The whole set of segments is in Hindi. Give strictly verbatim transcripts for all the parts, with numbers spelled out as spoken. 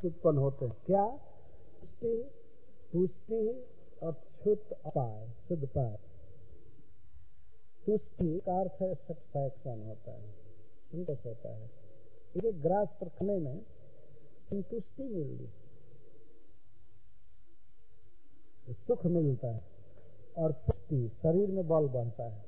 उत्पन्न होते हैं। क्या? पुष्टि, पुष्टि और क्षुत अपाय, शुद्ध पाय। पुष्टि का अर्थ है सेटिस्फैक्शन होता है, संतोष होता है। एक ग्रास पर खाने में संतुष्टि मिलती, सुख मिलता है। और पुष्टि, शरीर में बल बढ़ता है,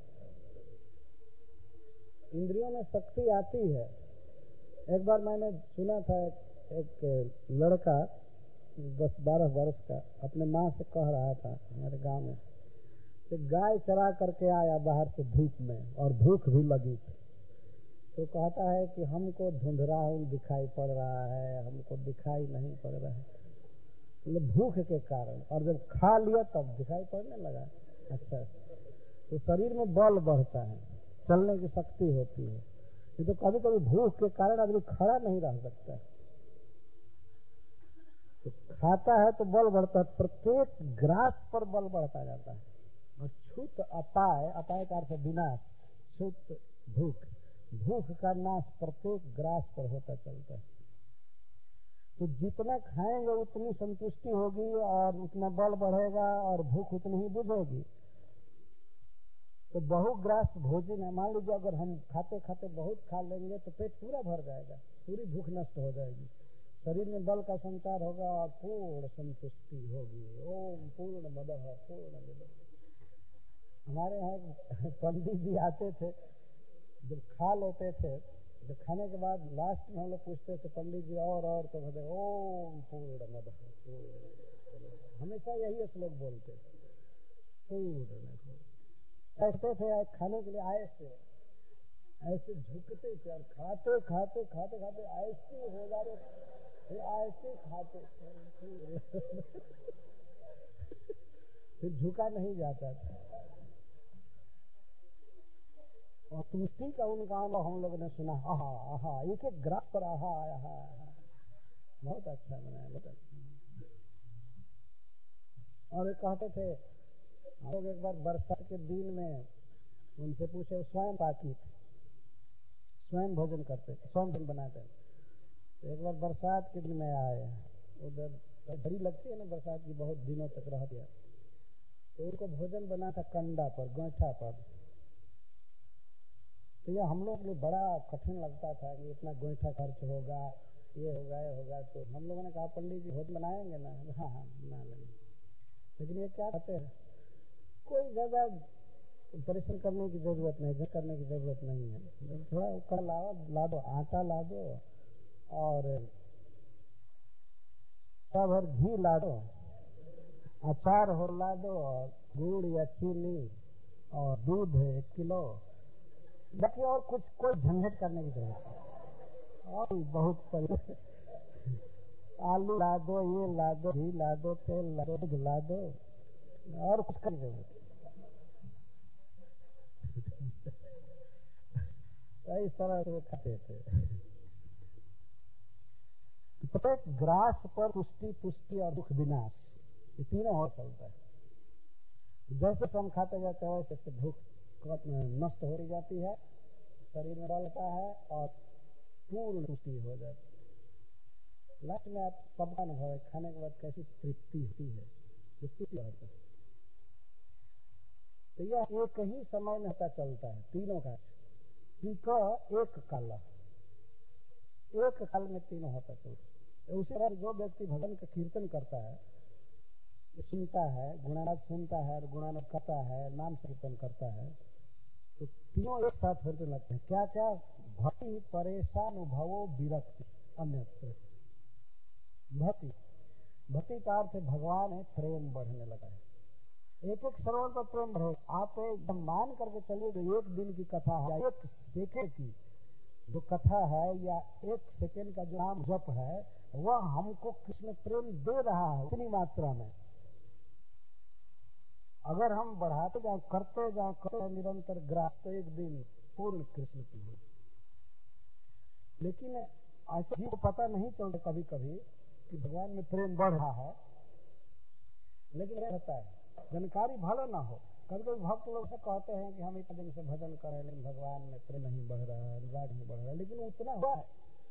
इंद्रियों में शक्ति आती है। एक बार मैंने सुना था एक लड़का दस बारह वर्ष का अपने माँ से कह रहा था, हमारे गांव में, कि गाय चरा करके आया बाहर से धूप में और भूख भी लगी थी। तो कहता है कि हमको धुंधला दिखाई पड़ रहा है, हमको दिखाई नहीं पड़ रहा है, मतलब भूख के कारण। और जब खा लिया तब दिखाई पड़ने लगा। अच्छा, तो शरीर में बल बढ़ता है, चलने की शक्ति होती है। ये तो कभी कभी भूख के कारण आदमी खड़ा नहीं रह सकता है, तो खाता है तो बल बढ़ता है, प्रत्येक ग्रास पर बल बढ़ता जाता है। और क्षुत अपाय, अपाय का अर्थ विनाश, क्षुत भूख, भूख का नाश प्रत्येक ग्रास पर होता चलता है। तो जितना खाएंगे उतनी संतुष्टि होगी और उतना बल बढ़ेगा और भूख उतनी ही बुझेगी। तो बहुग्रास भोजन है, मान लीजिए अगर हम खाते खाते बहुत खा लेंगे तो पेट पूरा भर जाएगा, पूरी भूख नष्ट हो जाएगी, शरीर में बल का संचार होगा और पूर्ण संतुष्टि होगी। ओम पूर्ण मदः पूर्ण मिदः। हमारे यहाँ पंडित जी आते थे, जब खा लेते थे, जब खाने के बाद लास्ट में हम लोग पूछते थे पंडित जी और और तो कहते ओम पूर्ण मदः पूर्ण, हमेशा यही श्लोक बोलते थे, पूर्ण। बैठते थे खाने के लिए, आए थे ऐसे झुकते थे और खाते खाते खाते खाते ऐसे हो जा रहे, फिर ऐसे खाते फिर झुका नहीं जाता था। और तुष्टि का उनका अनुभव हम लोगों ने सुना, आहा आहा, एक एक ग्रास पर आहा आहा, बहुत अच्छा बनाया, बहुत अच्छा। और कहते थे हम लोग, एक बार बरसात के दिन में उनसे पूछे, स्वयं पाकी थे, स्वयं भोजन करते थे, स्वयं भोजन बनाते थे। तो एक बार बरसात के दिन में आए, उधर बड़ी लगती है ना बरसात की, बहुत दिनों तक रह गया, तो उनको भोजन बना था कंडा पर, गोईठा पर। तो यह हम लोग के लिए बड़ा कठिन लगता था कि इतना गोईठा खर्च होगा, ये होगा ये होगा। तो हम लोगों ने कहा पंडित जी भोजन बनाएंगे ना? हाँ हाँ बना लेंगे। लेकिन ये क्या कहते हैं, कोई ज्यादा परिश्रम करने की जरूरत नहीं, झक करने की जरूरत नहीं है, थोड़ा कर लाओ, ला दो आटा, ला दो और भर घी ला दो, अचार हो ला दो, और गुड़ या चीनी और दूध एक किलो, बाकी और कुछ कोई झंझट करने की जरूरत नहीं। और बहुत पहले आलू ला दो, ये ला दो, घी ला दो, तेल ला दो, दूध ला दो, और कुछ करने की जरूरत नहीं। इस तरह से वो खाते थे। प्रत्येक ग्रास पर पुष्टि, पुष्टि और दुख विनाश, ये तीनों हो चलता है। जैसे हम खाते जाते हैं वैसे भूख नष्ट हो जाती है, शरीर में बढ़ता है और पूर्ण पुष्टि हो जाती है। लास्ट में आप सबका अनुभव है, खाने के बाद कैसी तृप्ति होती है, जो तुष्टि होता है। तो यह एक ही समय में पता चलता है तीनों का, एक काल, एक काल में तीनों होता चलता है। उसी तरह जो व्यक्ति भगवान का कीर्तन करता है, सुनता है, गुणानाद सुनता है और गुणानाद करता है, नाम कीर्तन करता है, तो तीनों एक साथ होते लगते हैं। क्या क्या? भक्ति परेशानुभवो विरक्ति अन्यत्र। भक्ति, भक्ति का अर्थ भगवान है, प्रेम बढ़ने लगा है, एक एक श्रवण पर प्रेम बढ़े। आप एकदम मान करके चलिए जो एक दिन की कथा है, एक सेकंड की जो कथा है या एक सेकंड का जो नाम जप है, वह हमको कृष्ण प्रेम दे रहा है उतनी मात्रा में। अगर हम बढ़ाते जाए, करते जाए, करते जाए निरंतर ग्रास, तो एक दिन पूर्ण कृष्ण की हो। लेकिन ऐसे ही पता नहीं चलता कभी कभी कि भगवान में प्रेम बढ़ रहा है, लेकिन रहता है, जानकारी भले ना हो। कभी कभी भक्त लोग से कहते हैं कि हम इतने दिन से भजन कर रहे हैं, लेकिन भगवान में प्रेम नहीं बढ़ रहा है, अनुराग नहीं बढ़ रहा है, लेकिन उतना हुआ है,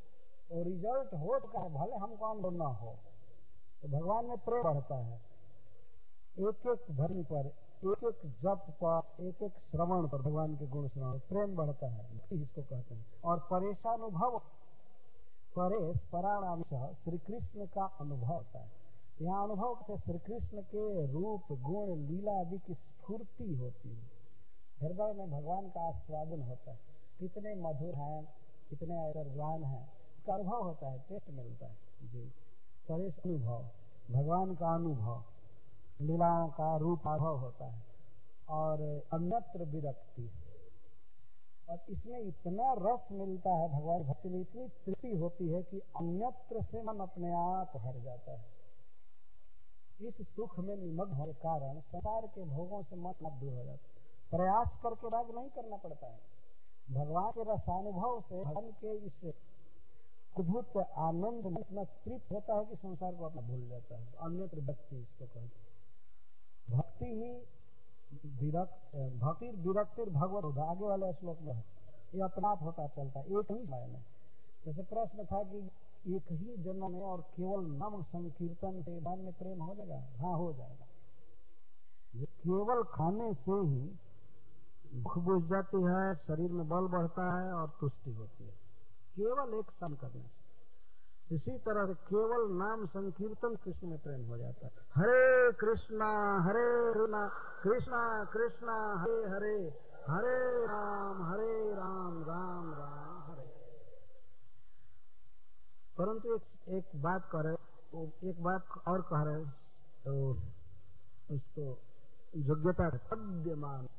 वो रिजल्ट हो चुका है, भले हमको अनुभव न हो, तो भगवान में प्रेम बढ़ता है। एक एक भजन पर, एक एक जप पर, एक एक श्रवण पर, भगवान के गुण श्रवण प्रेम बढ़ता है, इसको कहते हैं। और परेशानुभव, परेश पराणांश श्री कृष्ण का अनुभव होता है। यहाँ अनुभव से श्री कृष्ण के रूप, गुण, लीला आदि की स्फूर्ति होती है, हृदय में भगवान का आस्वादन होता है। कितने मधुर हैं, कितने ऐश्वर्यवान हैं, इसका अनुभव होता है, टेस्ट मिलता है जी। परेश अनुभव, भगवान का अनुभव, लीलाओं का रूप अनुभव होता है। और अन्यत्र विरक्ति, और इसमें इतना रस मिलता है, भगवान भक्ति में इतनी तृप्ति होती है कि अन्यत्र से मन अपने आप हट जाता है। इस सुख में निमग्न होने के कारण संसार के भोगों से मन दूर हो जाता है। प्रयास करके राग नहीं करना पड़ता है, भगवान के रसानुभव से भगवान के इस अद्भुत आनंद में इतना तृप्त होता है कि संसार को अपना भूल जाता है। अन्यत्र भक्ति इसको कहते हैं। भक्ति ही विरक्त, भक्ति विरक्ति भगवत होता, आगे वाले श्लोक में ये अपना आप होता चलता है एक ही समय में। जैसे प्रश्न था कि एक ही जन्म में और केवल नाम संकीर्तन से भगवान में प्रेम हो जाएगा? हाँ, हो जाएगा। केवल खाने से ही भूख बुझ जाती है, शरीर में बल बढ़ता है और तुष्टि होती है, केवल एक सन करने से। इसी तरह से केवल नाम संकीर्तन कृष्ण में प्रेम हो जाता है। हरे कृष्णा हरे कृष्णा कृष्णा कृष्णा हरे हरे, हरे राम हरे राम राम राम हरे। परंतु एक, एक बात कह रहे, एक बात और कह रहे, तो उसको योग्यता पद्यमान,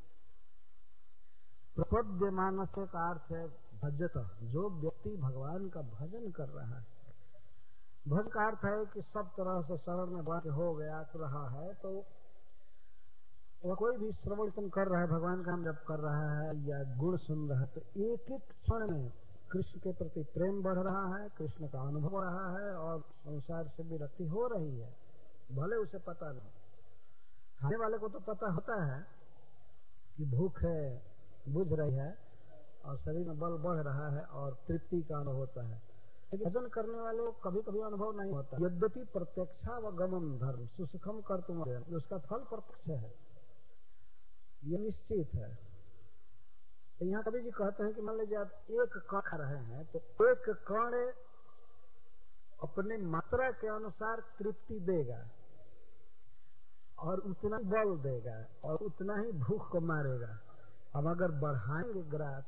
प्रपद्यमानस्य का अर्थ है भजत, जो व्यक्ति भगवान का भजन कर रहा है। भजन का अर्थ है कि सब तरह से शरण में बात हो गया रहा है, तो वह कोई भी श्रवण कर रहा है, भगवान का नाम जप कर रहा है या गुण सुन रहा है, तो एक एक क्षण में कृष्ण के प्रति प्रेम बढ़ रहा है, कृष्ण का अनुभव हो रहा है और संसार से विरक्ति हो रही है, भले उसे पता नहीं। खाने वाले को तो पता होता है कि भूख है, बुझ रही है और शरीर में बल बढ़ रहा है और तृप्ति का अनुभव होता है, लेकिन भजन करने वाले को कभी कभी अनुभव नहीं होता। यद्यपि प्रत्यक्षावगमन धर्म सुसुखम कर तुम, उसका फल प्रत्यक्ष है, ये निश्चित है। तो यहाँ कभी जी कहते हैं कि मान लीजिए आप एक कण खा रहे हैं, तो एक कण अपने मात्रा के अनुसार तृप्ति देगा और उतना बल देगा और उतना ही भूख को मारेगा। अब अगर बढ़ाएंगे ग्रास,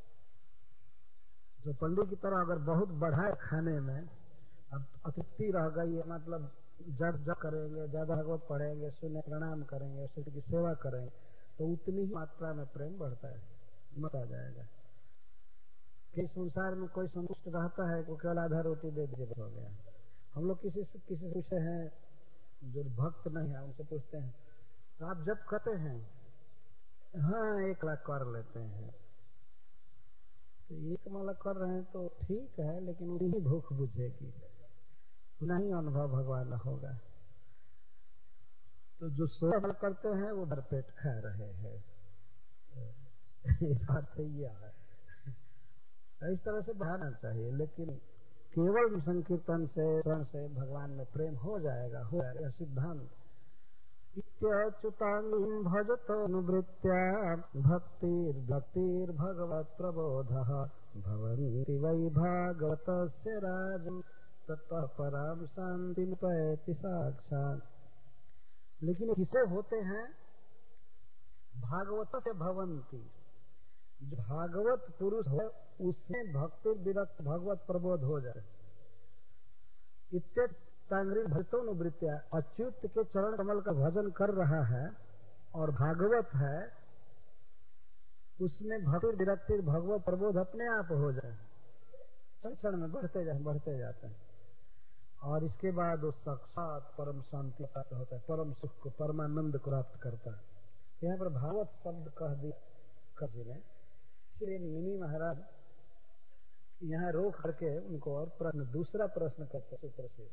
जो पंडित की तरह अगर बहुत बढ़ाए खाने में, अब अतृप्ति रह गई है, मतलब जड़ जड़ करेंगे, ज्यादा भगवत पढ़ेंगे, सुने प्रणाम करेंगे, सूर्य की सेवा करेंगे, तो उतनी ही मात्रा में प्रेम बढ़ता है, मत आ जाएगा। कि संसार में कोई संतुष्ट रहता है, को केवल आधा रोटी दे दीजिए हो गया। हम लोग किसी से किसी से पूछते हैं जो भक्त नहीं है, उनसे पूछते हैं तो आप जब कहते हैं, हाँ एक लाख कर लेते हैं, तो एक माला कर रहे हैं तो ठीक है, लेकिन उन्हीं भूख बुझेगी, नहीं अनुभव भगवान होगा। तो जो सोलह करते हैं वो भरपेट खा रहे हैं, इस अर्थ यह है। इस तरह से बढ़ाना चाहिए, लेकिन केवल संकीर्तन से शरण से भगवान में प्रेम हो जाएगा, हो जाएगा सिद्धांत। इत्याच्युतांगिं भजत अनुवृत्त्या भक्तिर् भक्तिर् भगवत प्रबोधः भवन्ति वै भागवतस्य राजन् ततः परां शान्तिं पयति साक्षात्। लेकिन किसे होते हैं? भागवत से भवंती, जो भागवत पुरुष है उसमें भक्ति विरक्त भगवत प्रबोध हो जाए। इत्यादि भक्तों निवृत्तिया, अच्युत के चरण कमल का भजन कर रहा है और भागवत है, उसमें भक्ति विरक्ति भगवत प्रबोध अपने आप हो जाए, क्षण क्षण में बढ़ते जाए बढ़ते जाते हैं। और इसके बाद वो साक्षात परम शांति प्राप्त होता है, परम सुख को, परमानंद को प्राप्त करता है। यहाँ पर भागवत शब्द कह दिया कवि ने, इसलिए मुनि महाराज यहाँ रोक करके उनको और प्रश्न, दूसरा प्रश्न करते सुप्रसिद्ध।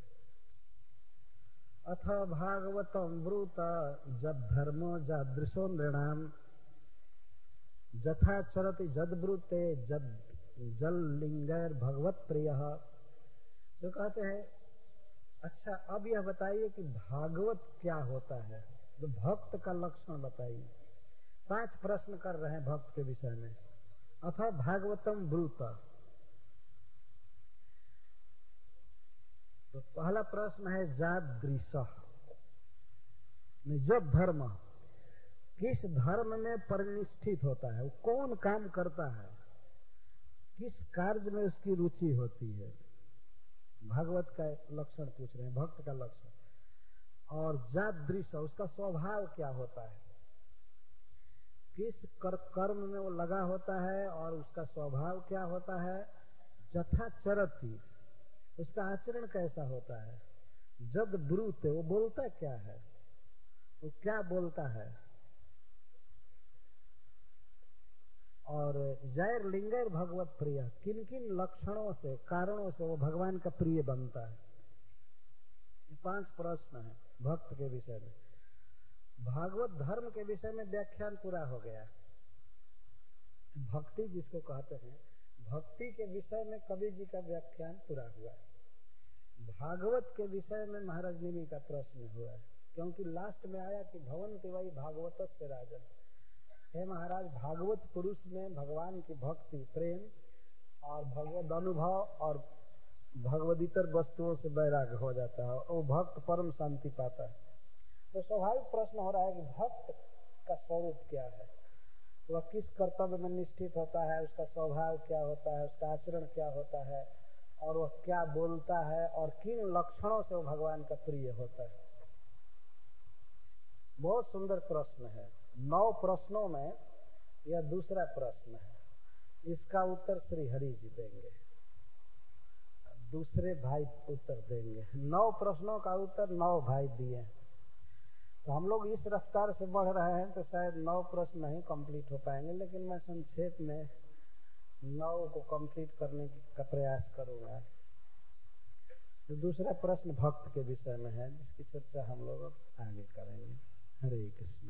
अथ भागवतम ब्रूत जद धर्मो जादृशो नृणाम जथा चरति जद ब्रूते जद जल लिंगैर भगवत प्रिय। तो कहते हैं अच्छा अब यह बताइए कि भागवत क्या होता है, तो भक्त का लक्षण बताइए। पांच प्रश्न कर रहे हैं भक्त के विषय में। अथ भागवतम ब्रूत। तो पहला प्रश्न है जादृशः, जब धर्म किस धर्म में परिनिष्ठित होता है, वो कौन काम करता है, किस कार्य में उसकी रुचि होती है। भागवत का लक्षण पूछ रहे हैं, भक्त का लक्षण। और जादृश, उसका स्वभाव क्या होता है, किस कर, कर्म में वो लगा होता है और उसका स्वभाव क्या होता है। जथा चरति, उसका आचरण कैसा होता है। जद ब्रूते, वो बोलता क्या है, वो क्या बोलता है। और जैर लिंगैर भगवत प्रिय, किन किन लक्षणों से, कारणों से वो भगवान का प्रिय बनता है। ये पांच प्रश्न है भक्त के विषय में। भागवत धर्म के विषय में व्याख्यान पूरा हो गया। भक्ति जिसको कहते हैं, भक्ति के विषय में कबीर जी का व्याख्यान पूरा हुआ है। भागवत के विषय में महाराज निमि का प्रश्न हुआ है, क्योंकि लास्ट में आया कि भवन्ति वै भागवत से राजन। हे महाराज, भागवत पुरुष में भगवान की भक्ति, प्रेम और भगवत अनुभव और भगवदीतर वस्तुओं से वैराग्य हो जाता है और वो भक्त परम शांति पाता है। तो स्वाभाविक प्रश्न हो रहा है कि भक्त का स्वरूप क्या है, वह किस कर्तव्य में निष्ठित होता है, उसका स्वभाव क्या होता है, उसका आचरण क्या होता है, और वह क्या बोलता है, और किन लक्षणों से वो भगवान का प्रिय होता है। बहुत सुंदर प्रश्न है। नौ प्रश्नों में यह दूसरा प्रश्न है। इसका उत्तर श्री हरि जी देंगे, दूसरे भाई उत्तर देंगे। नौ प्रश्नों का उत्तर नौ भाई दिए। तो हम लोग इस रफ्तार से बढ़ रहे हैं तो शायद नौ प्रश्न नहीं कंप्लीट हो पाएंगे, लेकिन मैं संक्षेप में नौ को कंप्लीट करने का प्रयास करूंगा। तो दूसरा प्रश्न भक्त के विषय में है, जिसकी चर्चा हम लोग आगे करेंगे। हरे कृष्ण।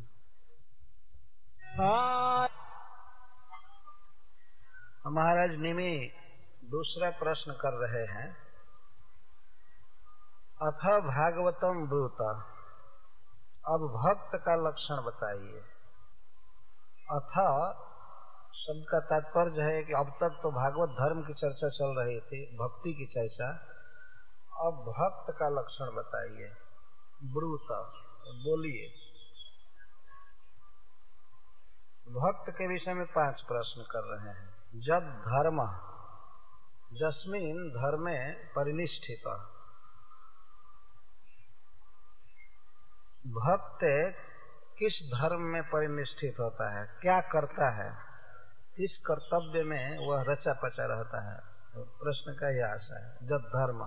महाराज निमि दूसरा प्रश्न कर रहे हैं। अथ भागवतम ब्रूत, अब भक्त का लक्षण बताइए। अथ शब्द का तात्पर्य है कि अब तक तो भागवत धर्म की चर्चा चल रही थी, भक्ति की चर्चा। अब भक्त का लक्षण बताइए। ब्रूत, बोलिए। भक्त के विषय में पांच प्रश्न कर रहे हैं। जब धर्म, जस्मिन धर्मे परिनिष्ठित, भक्त किस धर्म में परिनिष्ठित होता है, क्या करता है, किस कर्तव्य में वह रचा पचा रहता है। तो प्रश्न का यह आशा है। जब धर्म,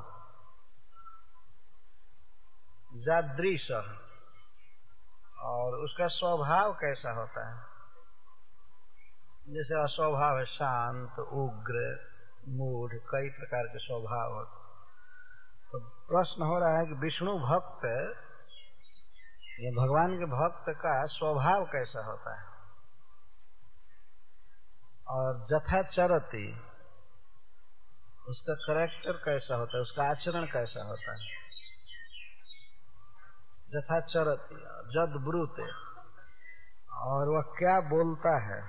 जादृश, और उसका स्वभाव कैसा होता है। जैसे अस्वभाव है शांत, उग्र, मूढ़, कई प्रकार के स्वभाव होते। तो प्रश्न हो रहा है कि विष्णु भक्त या भगवान के भक्त का स्वभाव कैसा होता है। और जथाचरति, उसका कैरेक्टर कैसा होता है, उसका आचरण कैसा होता है। जथाचरति, जद ब्रूते, और वह क्या बोलता है,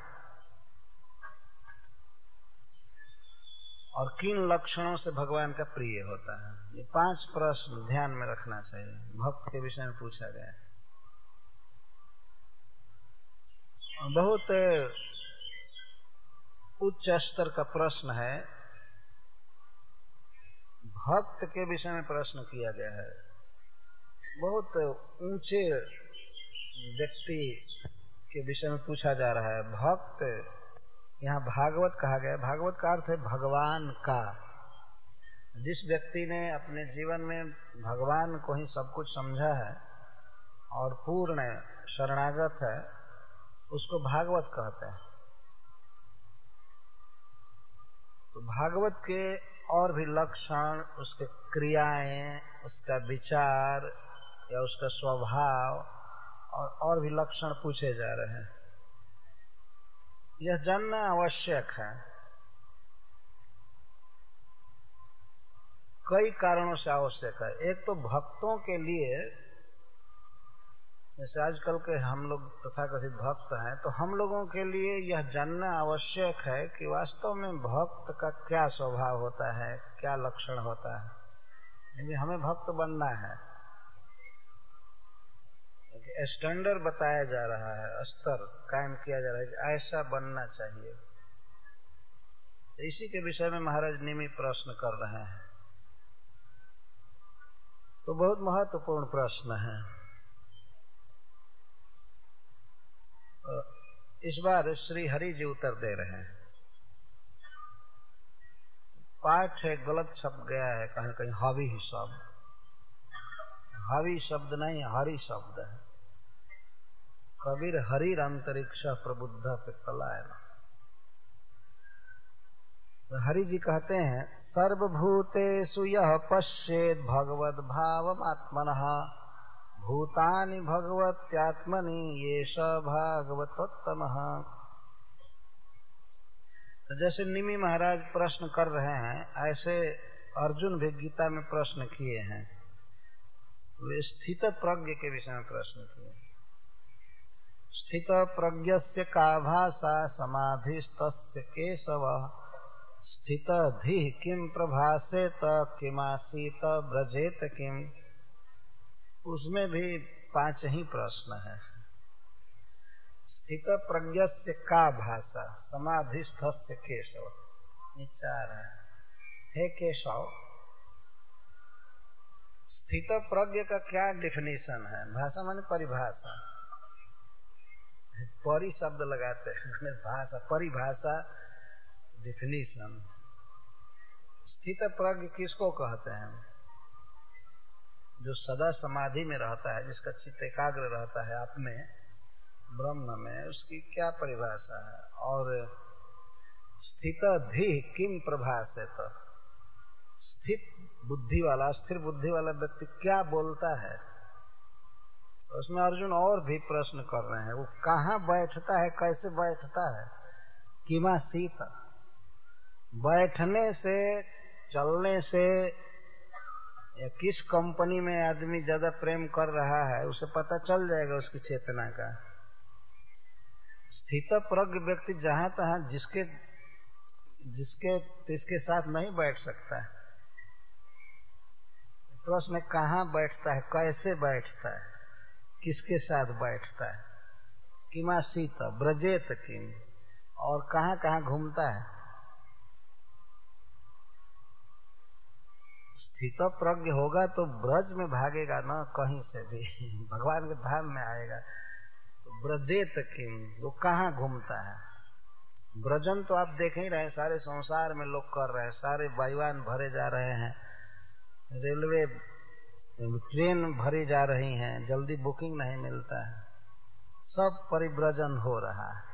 और किन लक्षणों से भगवान का प्रिय होता है। ये पांच प्रश्न ध्यान में रखना चाहिए, भक्त के विषय में पूछा गया। बहुत उच्च स्तर का प्रश्न है, भक्त के विषय में प्रश्न किया गया है। बहुत ऊंचे व्यक्ति के विषय में पूछा जा रहा है। भक्त यहाँ भागवत कहा गया। भागवत का अर्थ है भगवान का। जिस व्यक्ति ने अपने जीवन में भगवान को ही सब कुछ समझा है और पूर्ण शरणागत है, उसको भागवत कहते हैं। तो भागवत के और भी लक्षण, उसके क्रियाएं, उसका विचार या उसका स्वभाव और और भी लक्षण पूछे जा रहे हैं। यह जानना आवश्यक है कई कारणों से आवश्यक है। एक तो भक्तों के लिए, जैसे आजकल के हम लोग तथाकथित भक्त हैं, तो हम लोगों के लिए यह जानना आवश्यक है कि वास्तव में भक्त का क्या स्वभाव होता है, क्या लक्षण होता है। यदि हमें भक्त बनना है, स्टैंडर्ड बताया जा रहा है, स्तर कायम किया जा रहा है कि ऐसा बनना चाहिए। तो इसी के विषय में महाराज निमि प्रश्न कर रहे हैं। तो बहुत महत्वपूर्ण प्रश्न है। इस बार श्री हरि जी उत्तर दे रहे हैं। पाठ है गलत छप गया है, कहीं कहीं हवि ही शब्द, हवि शब्द नहीं, हरि शब्द है। कबीर हरिर अंतरिक्ष प्रबुद्ध पे कलायन। तो हरि जी कहते हैं, सर्वभूतेषु यः पश्येत् भगवद् भावमात्मनः भूतानि भगवत्यात्मनि येष भागवतोत्तमः। तो जैसे निमि महाराज प्रश्न कर रहे हैं, ऐसे अर्जुन भी गीता में प्रश्न किए हैं। वे स्थित प्रज्ञ के विषय में प्रश्न किए। स्थित प्रज्ञस्य का भाषा समाधिस्तस्य केशव स्थित धीः किम प्रभासेत किमासीत ब्रजेत किम। उसमें भी पांच ही प्रश्न है। स्थित प्रज्ञस्य का भाषा समाधिस्थस्य केशव, ये चार है। हे केशव, स्थित प्रज्ञ का क्या डिफिनीशन है? भाषा माने परिभाषा, परि शब्द लगाते हैं, भाषा परिभाषा डिफिनीशन। स्थित प्रज्ञ किसको कहते हैं? जो सदा समाधि में रहता है, जिसका चित्त एकाग्र रहता है अपने ब्रह्म में, उसकी क्या परिभाषा है? और स्थित धीः किम प्रभासेत, स्थित बुद्धि वाला, स्थिर बुद्धि वाला व्यक्ति क्या बोलता है? उसमें अर्जुन और भी प्रश्न कर रहे हैं। वो कहाँ बैठता है, कैसे बैठता है? किमासीत, बैठने से, चलने से, या किस कंपनी में आदमी ज्यादा प्रेम कर रहा है, उसे पता चल जाएगा उसकी चेतना का। स्थित प्रज्ञ व्यक्ति जहां तहां जिसके जिसके जिसके साथ नहीं बैठ सकता है। प्रश्न कहाँ बैठता है, कैसे बैठता है, किसके साथ बैठता है? किमासीत ब्रजेत किम, और कहाँ कहाँ घूमता है? स्थित प्रज्ञ होगा तो ब्रज में भागेगा ना, कहीं से भी भगवान के धाम में आएगा। तो ब्रजेत किम, वो कहाँ घूमता है? ब्रजन तो आप देख ही रहे हैं, सारे संसार में लोग कर रहे हैं, सारे वायुयान भरे जा रहे हैं, रेलवे ट्रेन भरी जा रही हैं, जल्दी बुकिंग नहीं मिलता है, सब परिव्रजन हो रहा है।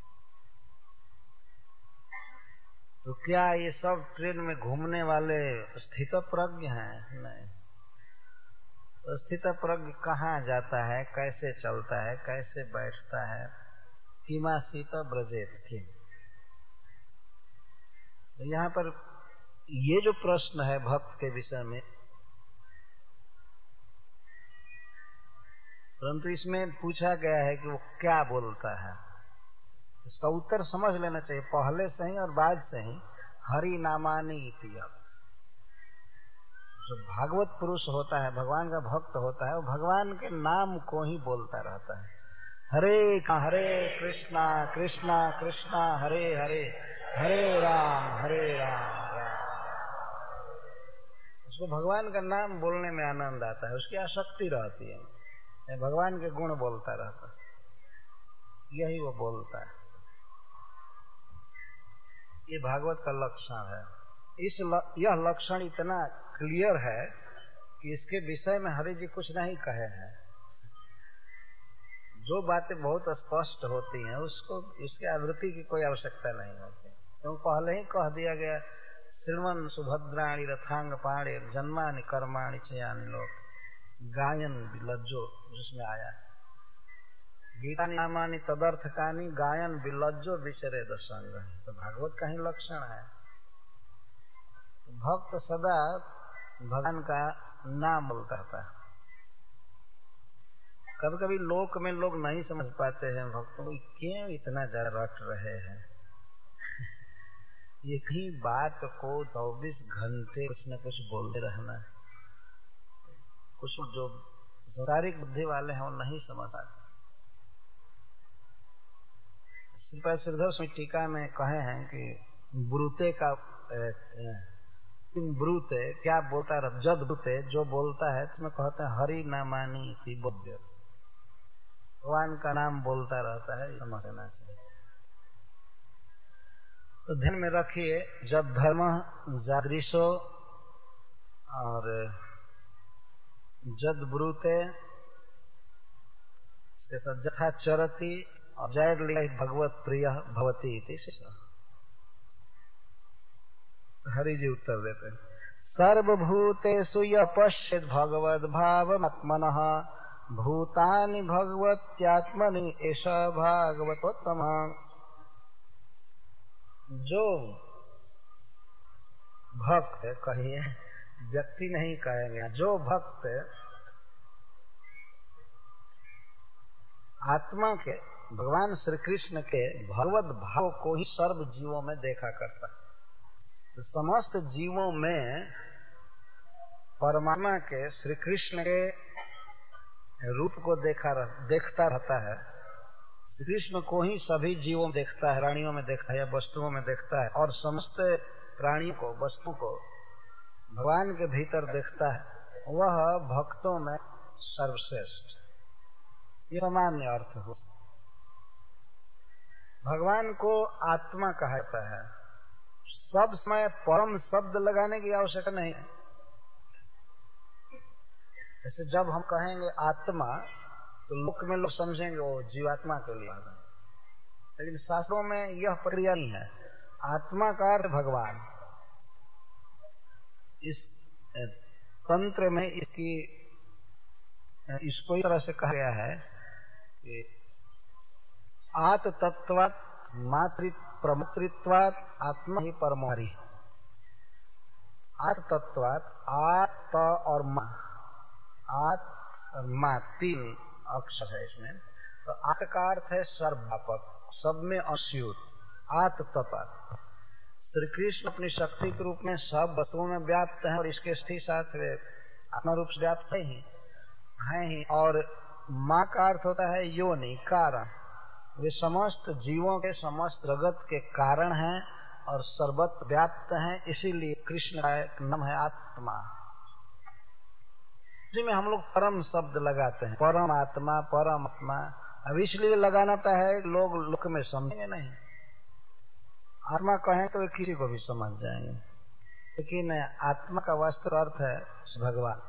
तो क्या ये सब ट्रेन में घूमने वाले स्थित प्रज्ञ हैं? नहीं। तो स्थित प्रज्ञ कहाँ जाता है, कैसे चलता है, कैसे बैठता है? किमासीत ब्रजेत किम। तो यहाँ पर ये जो प्रश्न है भक्त के विषय में, परंतु इसमें पूछा गया है कि वो क्या बोलता है। इसका उत्तर समझ लेना चाहिए पहले से ही और बाद से ही। हरि नामानि इति, जो भागवत पुरुष होता है, भगवान का भक्त होता है, वो भगवान के नाम को ही बोलता रहता है। हरे हरे कृष्णा कृष्णा कृष्णा हरे हरे, हरे राम हरे राम राम। उसको भगवान का नाम बोलने में आनंद आता है, उसकी आसक्ति रहती है, भगवान के गुण बोलता रहता है, यही वो बोलता है। ये भागवत का लक्षण है। इस ल, यह लक्षण इतना क्लियर है कि इसके विषय में हरि जी कुछ नहीं कहे हैं। जो बातें बहुत स्पष्ट होती हैं उसको, उसकी आवृत्ति की कोई आवश्यकता नहीं होती, क्योंकि पहले ही कह दिया गया, श्रीमन सुभद्राणि रथांग पाणे जन्मानि कर्माणि चयानि लोक गायन विलज्जो, जिसमें आया गीता नामानि तदर्थकानि गायन विलज्जो विचरे दसंग। तो भागवत का ही लक्षण है। भक्त सदा भगवान का नाम बोलता रहता है। कभी कभी लोक में लोग नहीं समझ पाते हैं भक्तों को क्यों इतना ज्यादा रट रहे हैं। एक ही बात को चौबीस घंटे कुछ न कुछ बोलते रहना, कुछ जो संसारिक बुद्धि वाले हैं वो नहीं समझ आते। श्रीपाद श्रीधर स्वामी टीका में कहे हैं कि ब्रूते का ब्रूते क्या बोलता है, जद ब्रूते जो बोलता है तुम्हें कहते हैं हरि न मानी थी बोध्य, भगवान का नाम बोलता रहता है, समझना चाहिए। तो ध्यान में रखिए, जब धर्म जादृशो और जद ब्रूते जथा चरति और जय भगवत प्रिय भवती इति शिष्य। हरि जी उत्तर देते हैं, सर्वभूतेषु यः पश्येत् भगवद्भावमात्मनः भूतानि भगवत्यात्मनि एष भागवतोत्तमः। जो भक्त, कहिए व्यक्ति नहीं कहेंगे, जो भक्त आत्मा के भगवान श्री कृष्ण के भगवत भाव को ही सर्व जीवों में देखा करता है, तो समस्त जीवों में परमात्मा के श्री कृष्ण के रूप को देखा रह, देखता रहता है। श्री कृष्ण को ही सभी जीवों में देखता है, प्राणियों में देखता है या वस्तुओं में देखता है, और समस्त प्राणियों को वस्तु को भगवान के भीतर देखता है। वह भक्तों में सर्वश्रेष्ठ, ये सामान्य अर्थ हो। भगवान को आत्मा कहा जाता है। सब समय परम शब्द लगाने की आवश्यकता नहीं है। जैसे जब हम कहेंगे आत्मा तो लोक में लोग समझेंगे वो जीवात्मा के लिए, लेकिन शास्त्रों में यह प्रक्रिया नहीं है। आत्मा का अर्थ भगवान। इस तंत्र में इसकी इसको इस तरह से कहा गया है कि आत तत्वात् मातृ प्रमुक्तृत्वात् आत्मा ही परमारी। आत तत्वात् आत और मा, आत और मा तीन अक्षर है इसमें। तो आत का अर्थ है सर्वव्यापक, सब में अच्युत। आत तत्वात् श्री कृष्ण अपनी शक्ति के रूप में सब वस्तुओं में व्याप्त है और इसके साथ वे आत्मा रूप से व्याप्त है ही है ही। और माँ का अर्थ होता है योनि, कारण। वे समस्त जीवों के समस्त जगत के कारण हैं और सर्वत्र व्याप्त हैं, इसीलिए कृष्ण का एक नाम है आत्मा। इसी में हम लोग परम शब्द लगाते हैं, परम आत्मा, परम आत्मा। अब इसलिए लगाना तो है लोग लोक में समझेंगे नहीं। आत्मा कहें तो वे किसी को भी समझ जाएंगे, लेकिन आत्मा का वास्तविक अर्थ है भगवान।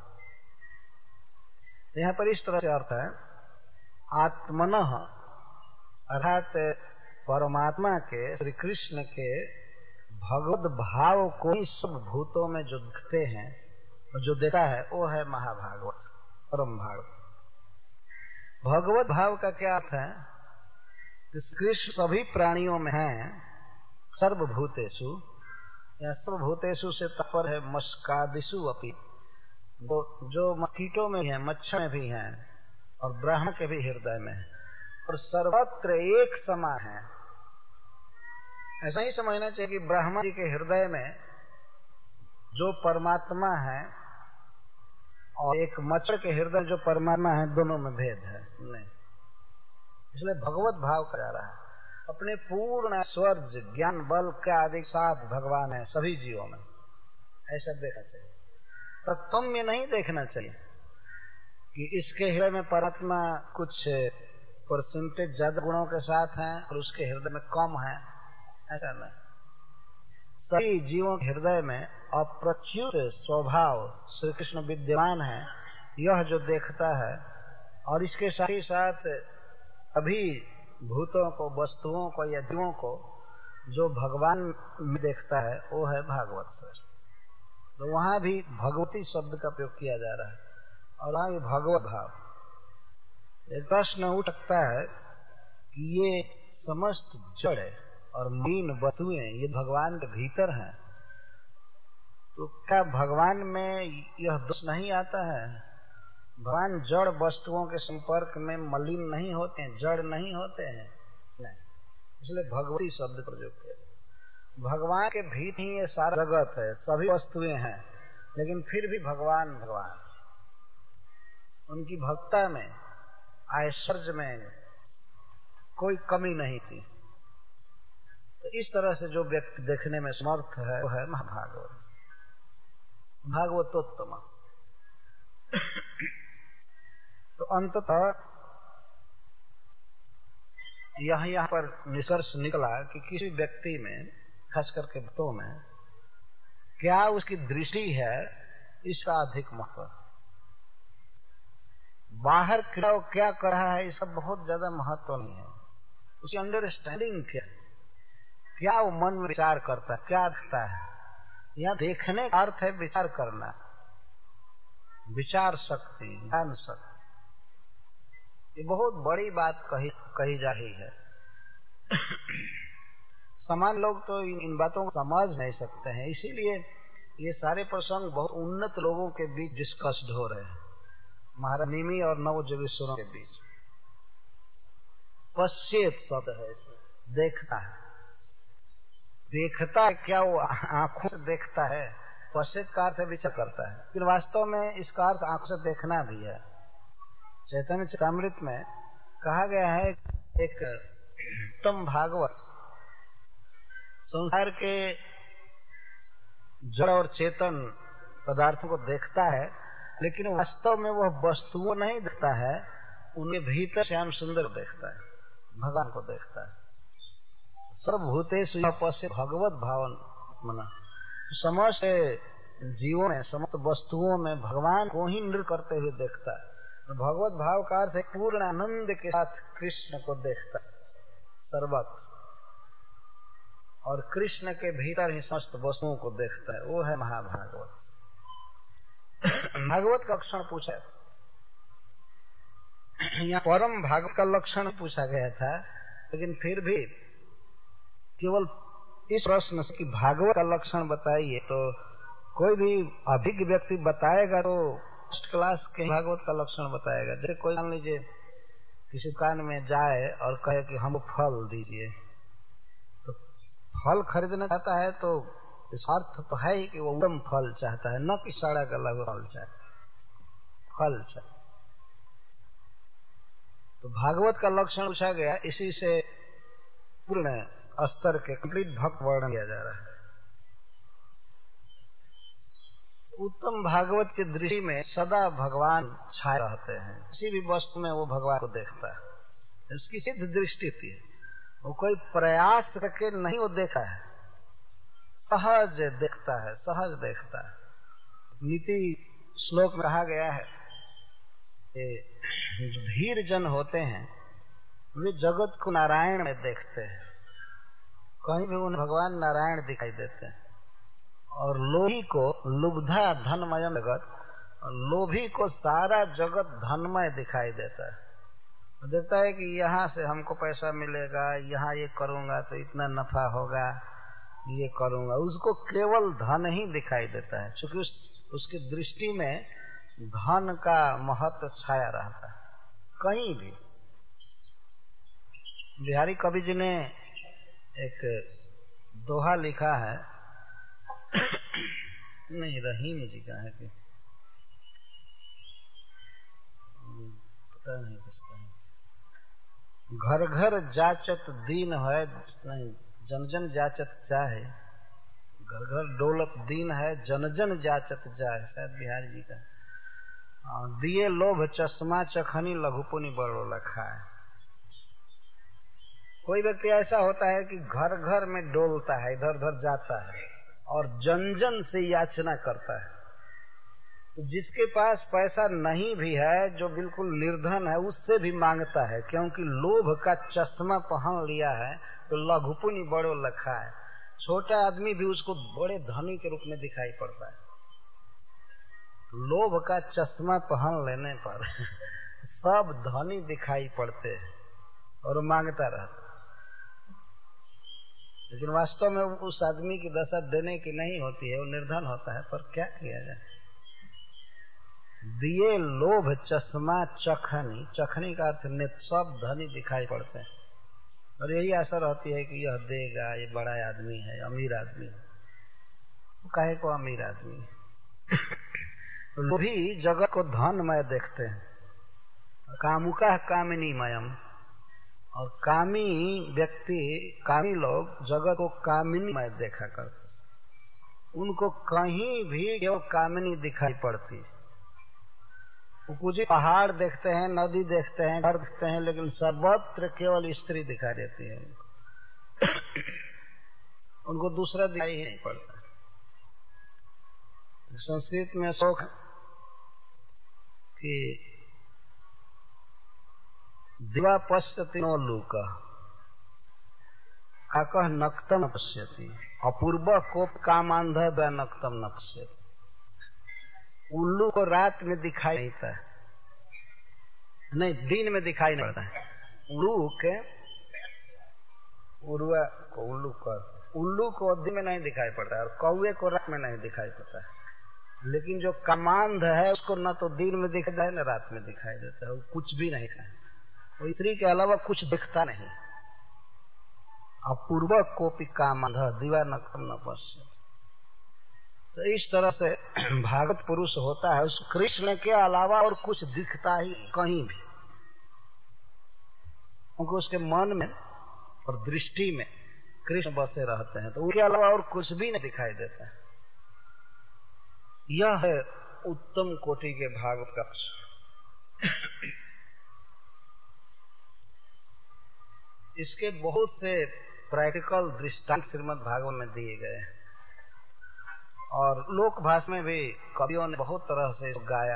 यहाँ पर इस तरह से अर्थ है आत्मनः, अर्थात परमात्मा के श्री कृष्ण के भगवत भाव को ही सब भूतों में जो दिखते हैं और जो देता है वो है महाभागवत, परम भागवत। भगवत भाव का क्या अर्थ है कि कृष्ण सभी प्राणियों में है, सर्वभूतेषु। या सर्वभूतेषु से तात्पर्य है मस्कादिषु अपि, जो मस्कीटों में है, मच्छर में भी हैं और ब्रह्म के भी हृदय में है, और सर्वत्र एक समान है। ऐसा ही समझना चाहिए कि ब्रह्मा जी के हृदय में जो परमात्मा है और एक मच्छर के हृदय जो परमात्मा है, दोनों में भेद है नहीं। इसलिए भगवत भाव करा रहा है। अपने पूर्ण स्वर्ग ज्ञान बल के आदि साथ भगवान है सभी जीवों में, ऐसा देखना चाहिए। तत्व में नहीं देखना चाहिए कि इसके हृदय में परमात्मा कुछ परसेंटेज ज्यादा गुणों के साथ हैं और उसके हृदय में कम है, ऐसा नहीं। सभी जीवों के हृदय में अप्रच्युत स्वभाव श्री कृष्ण विद्यमान है, यह जो देखता है। और इसके साथ ही साथ अभी भूतों को, वस्तुओं को या जीवों को जो भगवान में देखता है वो है भागवत श्रेष्ठ। तो वहां भी भगवती शब्द का प्रयोग किया जा रहा है और वहां भी भगवत भाव। एक प्रश्न उठ सकता है कि ये समस्त जड़ और मीन वस्तुएं ये भगवान के भीतर हैं, तो क्या भगवान में यह दोष नहीं आता है? भगवान जड़ वस्तुओं के संपर्क में मलिन नहीं होते हैं, जड़ नहीं होते हैं, नहीं। इसलिए भगवती शब्द प्रयोग किया। भगवान के भीतर ही ये सारा जगत है, सभी वस्तुएं हैं, लेकिन फिर भी भगवान भगवान। उनकी भक्ता में, ऐश्वर्य में कोई कमी नहीं थी। तो इस तरह से जो व्यक्ति देखने में समर्थ है वो है महाभागवत, भागवतोत्तम। तो अंततः यह यहाँ पर निष्कर्ष निकला कि किसी व्यक्ति में, खास करके भक्तों में, क्या उसकी दृष्टि है, इसका अधिक महत्व। बाहर क्या क्या कर रहा है इसका बहुत ज्यादा महत्व नहीं है। उसकी अंडरस्टैंडिंग क्या है, क्या वो मन में विचार करता है, क्या दिखता है। यह देखने का अर्थ है विचार करना, विचार शक्ति, ज्ञान शक्ति। ये बहुत बड़ी बात कही कही जा रही है। सामान्य लोग तो इन, इन बातों को समझ नहीं सकते हैं, इसीलिए ये सारे प्रसंग बहुत उन्नत लोगों के बीच डिस्कस्ड हो रहे हैं, महाराज निमी और नव जोगेश्वरों के बीच। पश्चेत शब्द है, देखता है। देखता है क्या? वो आंखों से देखता है। पश्चेत का अर्थ विचार करता है, लेकिन वास्तव में इसका अर्थ आंखों से देखना भी है। चैतन्य चरितामृत में कहा गया है, एक उत्तम भागवत संसार के जड़ और चेतन पदार्थों को देखता है, लेकिन वास्तव में वह वस्तुओं नहीं देखता है, उनके भीतर श्याम सुंदर देखता है, भगवान को देखता है। सर्वभूतेषु पश्येत् भगवत भावन मना। समस्त जीवों में, समस्त वस्तुओं में भगवान को ही नृत्य करते हुए देखता है। भगवत भाव का अर्थ है पूर्ण आनंद के साथ कृष्ण को देखता है सर्वत्र, और कृष्ण के भीतर ही समस्त वस्तुओं को देखता है। वो है महाभागवत। भागवत का लक्षण पूछा, यहाँ परम भागवत का लक्षण पूछा गया था, लेकिन फिर भी केवल इस प्रश्न से कि भागवत का लक्षण बताइए, तो कोई भी अभिज्ञ व्यक्ति बताएगा तो फर्स्ट क्लास के भागवत का लक्षण बताएगा। जैसे कोई मान लीजिए किसी दुकान में जाए और कहे कि हमको फल दीजिए, तो फल खरीदना चाहता है तो इस अर्थ तो है ही कि वो उत्तम फल चाहता है, न कि सड़ा गला हुआ फल चाहे, फल चाहे। तो भागवत का लक्षण पूछा गया, इसी से पूर्ण स्तर के कंप्लीट भक्त वर्णन किया जा रहा है। उत्तम भागवत की दृष्टि में सदा भगवान छाए रहते हैं, किसी भी वस्तु में वो भगवान को देखता है। उसकी सिद्ध दृष्टि थी, वो कोई प्रयास करके नहीं वो देखा है, सहज देखता है, सहज देखता है। नीति श्लोक में कहा गया है कि जो धीर जन होते हैं वे जगत को नारायण में देखते हैं, कहीं भी उन्हें भगवान नारायण दिखाई देते हैं। और लोभी को लुब्धा धनमय जगत, लोभी को सारा जगत धनमय दिखाई देता है। देखता है कि यहाँ से हमको पैसा मिलेगा, यहाँ ये करूंगा तो इतना नफा होगा, ये करूंगा। उसको केवल धन ही दिखाई देता है, क्योंकि उस, उसकी दृष्टि में धन का महत्व छाया रहता है कहीं भी। बिहारी कवि जी ने एक दोहा लिखा है, नहीं रहीम जी का है कि पता नहीं किसका है। घर घर जाचत दीन है, नहीं जन जन जाचत चाहे, घर घर डोलत दीन है, जन जन जाचत जाए, शायद बिहारी जी का। दिए लोभ चश्मा चखनी लघुपुनी बड़ो लखा है। कोई व्यक्ति ऐसा होता है कि घर घर में डोलता है, इधर उधर जाता है और जन जन से याचना करता है। तो जिसके पास पैसा नहीं भी है, जो बिल्कुल निर्धन है, उससे भी मांगता है, क्योंकि लोभ का चश्मा पहन लिया है तो लघुपुनी बड़ो लखा है। छोटा आदमी भी उसको बड़े धनी के रूप में दिखाई पड़ता है। लोभ का चश्मा पहन लेने पर सब धनी दिखाई पड़ते हैं और मांगता रहता। लेकिन वास्तव में उस आदमी की दशा देने की नहीं होती है, वो निर्धन होता है। पर क्या किया जाए, दिए लोभ चश्मा चखनी, चखनी का अर्थ नेत्र, सब धनी दिखाई पड़ते हैं और यही आशा रहती है कि यह देगा, ये बड़ा आदमी है, अमीर आदमी है। काहे को अमीर आदमी लोभी जगत को धनमय देखते हैं, कामुका कामिनी मयम, और कामी व्यक्ति, कामी लोग जगत को कामिनीमय देखा करते, उनको कहीं भी केवल कामिनी दिखाई पड़ती। वो कुछ पहाड़ देखते हैं, नदी देखते हैं, घर देखते हैं, लेकिन सर्वत्र केवल स्त्री दिखाई देती है, उनको दूसरा दिखाई ही नहीं पड़ता। संस्कृत में शोक कि दिवा पश्यति नो लूक काकः नक्तम पश्यति, अपूर्व कोप कामांध व नक्तम न पश्यति। उल्लू को रात में दिखाई नहीं देता, नहीं दिन में दिखाई नहीं पड़ता है। उल्लू के उर्वा को उल्लू कर उल्लू को दिन में नहीं दिखाई पड़ता है और कौवे को रात में नहीं दिखाई पड़ता है, लेकिन जो कामांध है उसको न तो दिन में दिखता है न रात में दिखाई देता है, वो कुछ भी नहीं है, वो स्त्री के अलावा कुछ दिखता नहीं। अपूर्व कोपी कामांध दिवा नक्तम न पश्यति। तो इस तरह से भागवत पुरुष होता है, उस कृष्ण के अलावा और कुछ दिखता ही कहीं भी, क्योंकि उसके मन में और दृष्टि में कृष्ण बसे रहते हैं, तो उनके अलावा और कुछ भी नहीं दिखाई देता है। यह है उत्तम कोटि के भागवत का। इसके बहुत से प्रैक्टिकल दृष्टांत श्रीमद् भागवत में दिए गए हैं और लोक भाषा में भी कवियों ने बहुत तरह से गाया।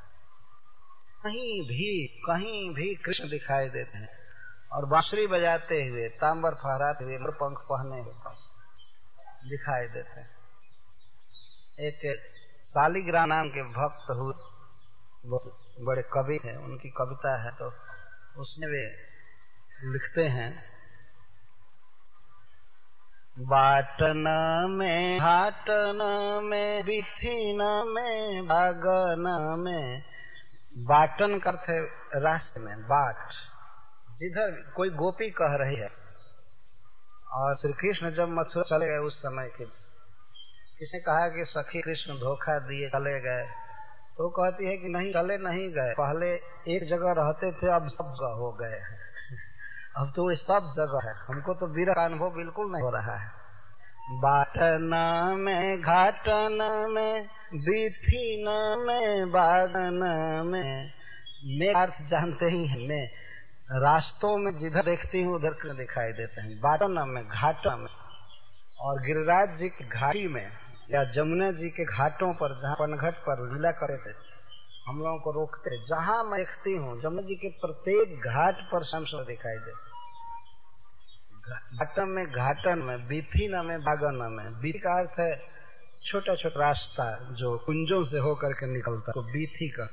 कहीं भी कहीं भी कृष्ण दिखाई देते हैं और बांसुरी बजाते हुए, तांबर फहराते हुए, पंख पहने हुए दिखाई देते हैं। एक शालिग्राम नाम के भक्त हुए, बहुत बड़े कवि हैं, उनकी कविता है, तो उसमें वे लिखते हैं, बाटन में घाटन में बिथिन में बागन में। बाटन का अर्थ है रास्ते में, बाट, जिधर कोई गोपी कह रही है। और श्री कृष्ण जब मथुरा चले गए उस समय के, किसने कहा कि सखी कृष्ण धोखा दिए चले गए, तो कहती है कि नहीं, चले नहीं गए, पहले एक जगह रहते थे, अब सब जगह हो गए हैं, अब तो ये सब जगह है, हमको तो विरह का अनुभव बिल्कुल नहीं हो रहा है। बाटन में घाटन में बिथिन में बागन में, मैं अर्थ जानते ही हैं, मैं रास्तों में जिधर देखती हूँ उधर कृष्ण दिखाई देते हैं। बाटन में, घाटन में, और गिरिराज जी की घाटी में या जमुना जी के घाटों पर, जहाँ पनघट पर लीला करे थे, हम लोगों को रोकते, जहाँ मैं देखती हूँ जमुना जी के प्रत्येक घाट पर शमशर दिखाई दे। घाटन में, घाटन में, बिथिन में, बागन में। बीथी का अर्थ है छोटा छोटा रास्ता जो कुंजों से होकर के निकलता है, तो बीथी का,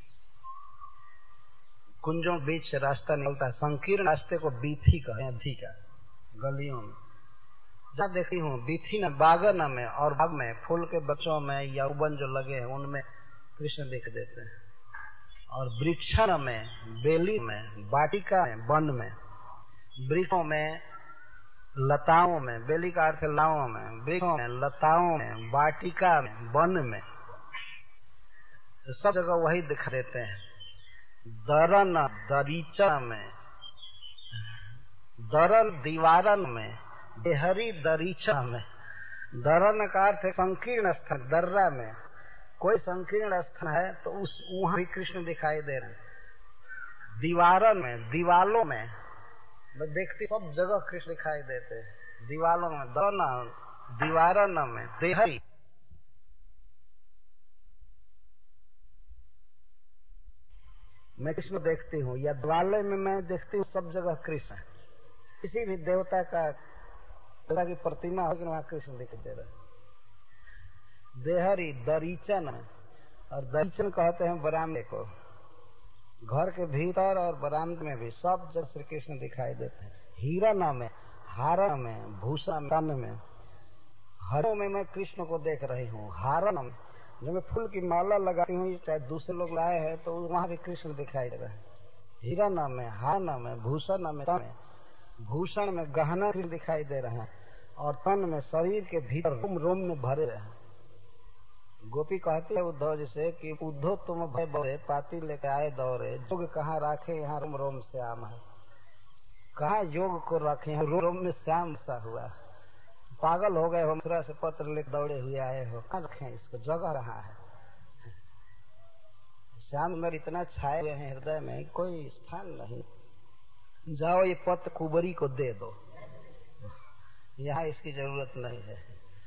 कुंजों बीच से रास्ता निकलता है, संकीर्ण रास्ते को बीथी का, अधि का, गलियों में जहाँ देखती हूँ। बीथी न, बागन में, और बाग में फूल के बच्चों में या उबन जो लगे हैं उनमें कृष्ण दिख देते हैं। और वृक्षण में, बेली में, वाटिका में, वन में, वृक्षों में, लताओं में, बेली का अर्थ लाओं में, वृक्षों में, लताओं में, वाटिका में, वन में, सब जगह वही दिख देते हैं। दरन, दरीचा में, दरन दीवारन में, देहरी दरीचा में। दरन का अर्थ है संकीर्ण स्थान, दर्रा में कोई संकीर्ण स्थान है तो उस वहां भी कृष्ण दिखाई दे रहे हैं। दीवारन में, दीवालों में, देखती सब जगह कृष्ण दिखाई देते हैं। दीवालों में, दरन, दीवारन में, देहरी, मैं कृष्ण देखती हूँ, या द्वालय में मैं देखती हूँ, सब जगह कृष्ण है। किसी भी देवता का देवता की प्रतिमा हो, वहां कृष्ण दिखाई दे रहा है। देहरी, दरीचन, और दरीचन कहते हैं बरामदे को, घर के भीतर और बरामदे में भी सब जगह श्री कृष्ण दिखाई देते हैं। हिरन में, हारण में, भूषण में, तन में, हरों में मैं कृष्ण को देख रही हूँ। हारण में जब मैं फूल की माला लगाती हूँ, चाहे दूसरे लोग लाए हैं तो वहां भी कृष्ण दिखाई दे रहे हैं। हिरण में, हारण में, भूषण में, तन में, भूषण में गहना दिखाई दे रहे हैं और तन में, शरीर के भीतर रोम रोम में भरे रहे हैं। गोपी कहती है उद्धव जी से कि उद्धव तुम भय बड़े पाती लेके आए दौरे, योग कहाँ राखे यहाँ रोम रोम श्याम है। कहाँ योग को रखे हैं, रोम रोम में श्याम सा हुआ। पागल हो गए हो, मथुरा से पत्र लेकर दौड़े हुए आए हो, कहाँ रखे इसको, जगह रहा है। श्याम में इतना छाए हुए हैं हृदय में, कोई स्थान नहीं। जाओ ये पत्र कुबरी को दे दो, यहाँ इसकी जरूरत नहीं है।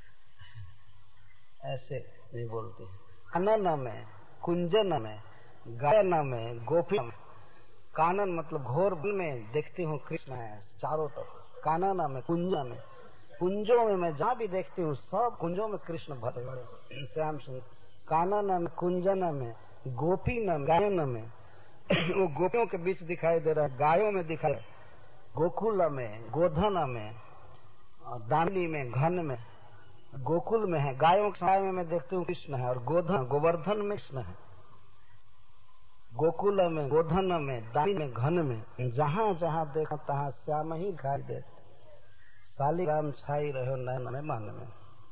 ऐसे नहीं बोलते। कानन में, कुंजन में, गायन में, गोपी में, कानन मतलब घोर में देखती हूँ कृष्ण है चारों तरफ। कानन में, कुंजन में, कुंजों में मैं जहाँ भी देखती हूँ सब कुंजों में कृष्ण भरे भरे श्याम सुंदर। कानन में, कुंजन में, गोपी में, गायन में, वो गोपियों के बीच दिखाई दे रहा है, गायों में दिखाई, गोकुल में, गोधन में, दामिनी में, घन में, गोकुल में है, गायों के साय में मैं देखती हूँ कृष्ण है, और गोधन गोवर्धन में कृष्ण है। गोकुल में, गोधन में, दामिनी में, घन में, जहाँ जहाँ देखा तहाँ श्याम ही दिखाई दे। शालिग्राम छाई रहो नयन में मन में।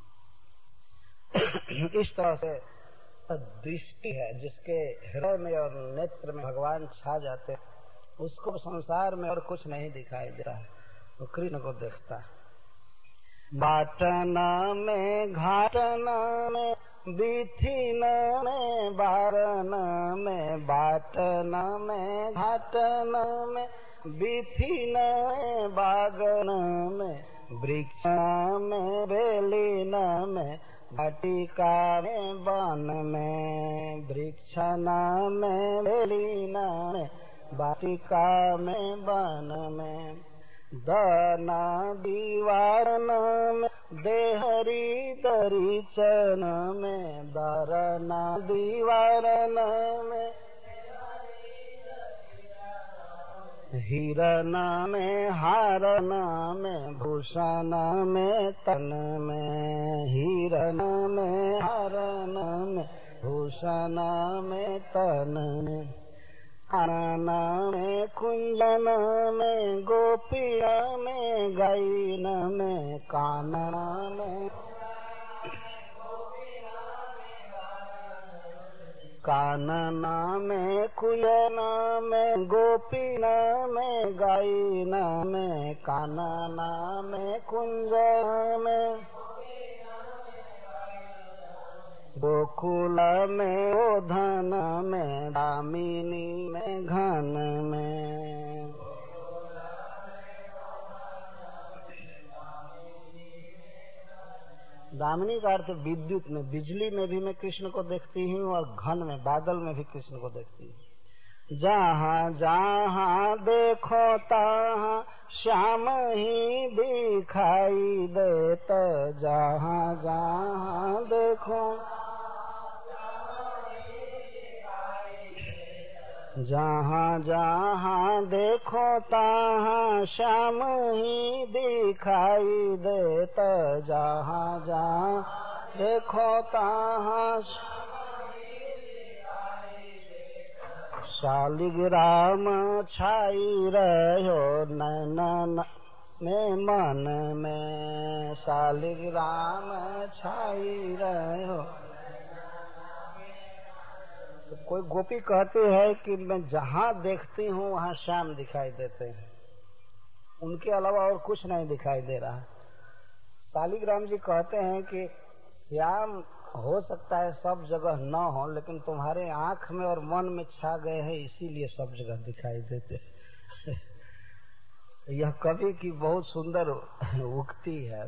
इस तरह से दृष्टि है जिसके हृदय में और नेत्र में भगवान छा जाते, उसको संसार में और कुछ नहीं दिखाई दे रहा है, वो कृष्ण को देखता है। बाटना में, घाटना में, बीथीना में, बारना में, बाटना में, घाटना में, बीथीना में, बागना में, वृक्षा में, बेलीना में, वाटिका में, वन में, वृक्षना में, बेलीना में, वाटिका में, वन में, दाना दीवारन में, देहरी दरीचन में, दारना दीवारन में, हिरना में, हारना में, भूषणा में, तन में, हिरना में, हारना में, भूषणा में, तन में, कानना में, कुंजना में, गोपिया में, गायना में, कानना में, कानना में, कुंजना में, गोपीना में, गायना में, कानना में, कुंजना में, गोकुल में, गोधन में, दामिनी में, घन में, दामिनी का अर्थ विद्युत में, बिजली में भी मैं कृष्ण को देखती हूँ और घन में, बादल में भी कृष्ण को देखती हूँ। जहाँ जहाँ देखो तहाँ श्याम ही दिखाई देता, जहाँ जहाँ देखो, जहाँ जहाँ देखो तहाँ श्याम ही दिखाई देता, जहाँ जहाँ देखो तहाँ शालिग्राम छाई रहो नैन में मन में, शालिग्राम छाई रहो। तो कोई गोपी कहती है कि मैं जहाँ देखती हूँ वहाँ श्याम दिखाई देते हैं, उनके अलावा और कुछ नहीं दिखाई दे रहा। शालिग्राम जी कहते हैं कि श्याम हो सकता है सब जगह न हो, लेकिन तुम्हारे आंख में और मन में छा गए हैं, इसीलिए सब जगह दिखाई देते हैं। यह कवि की बहुत सुंदर उक्ति है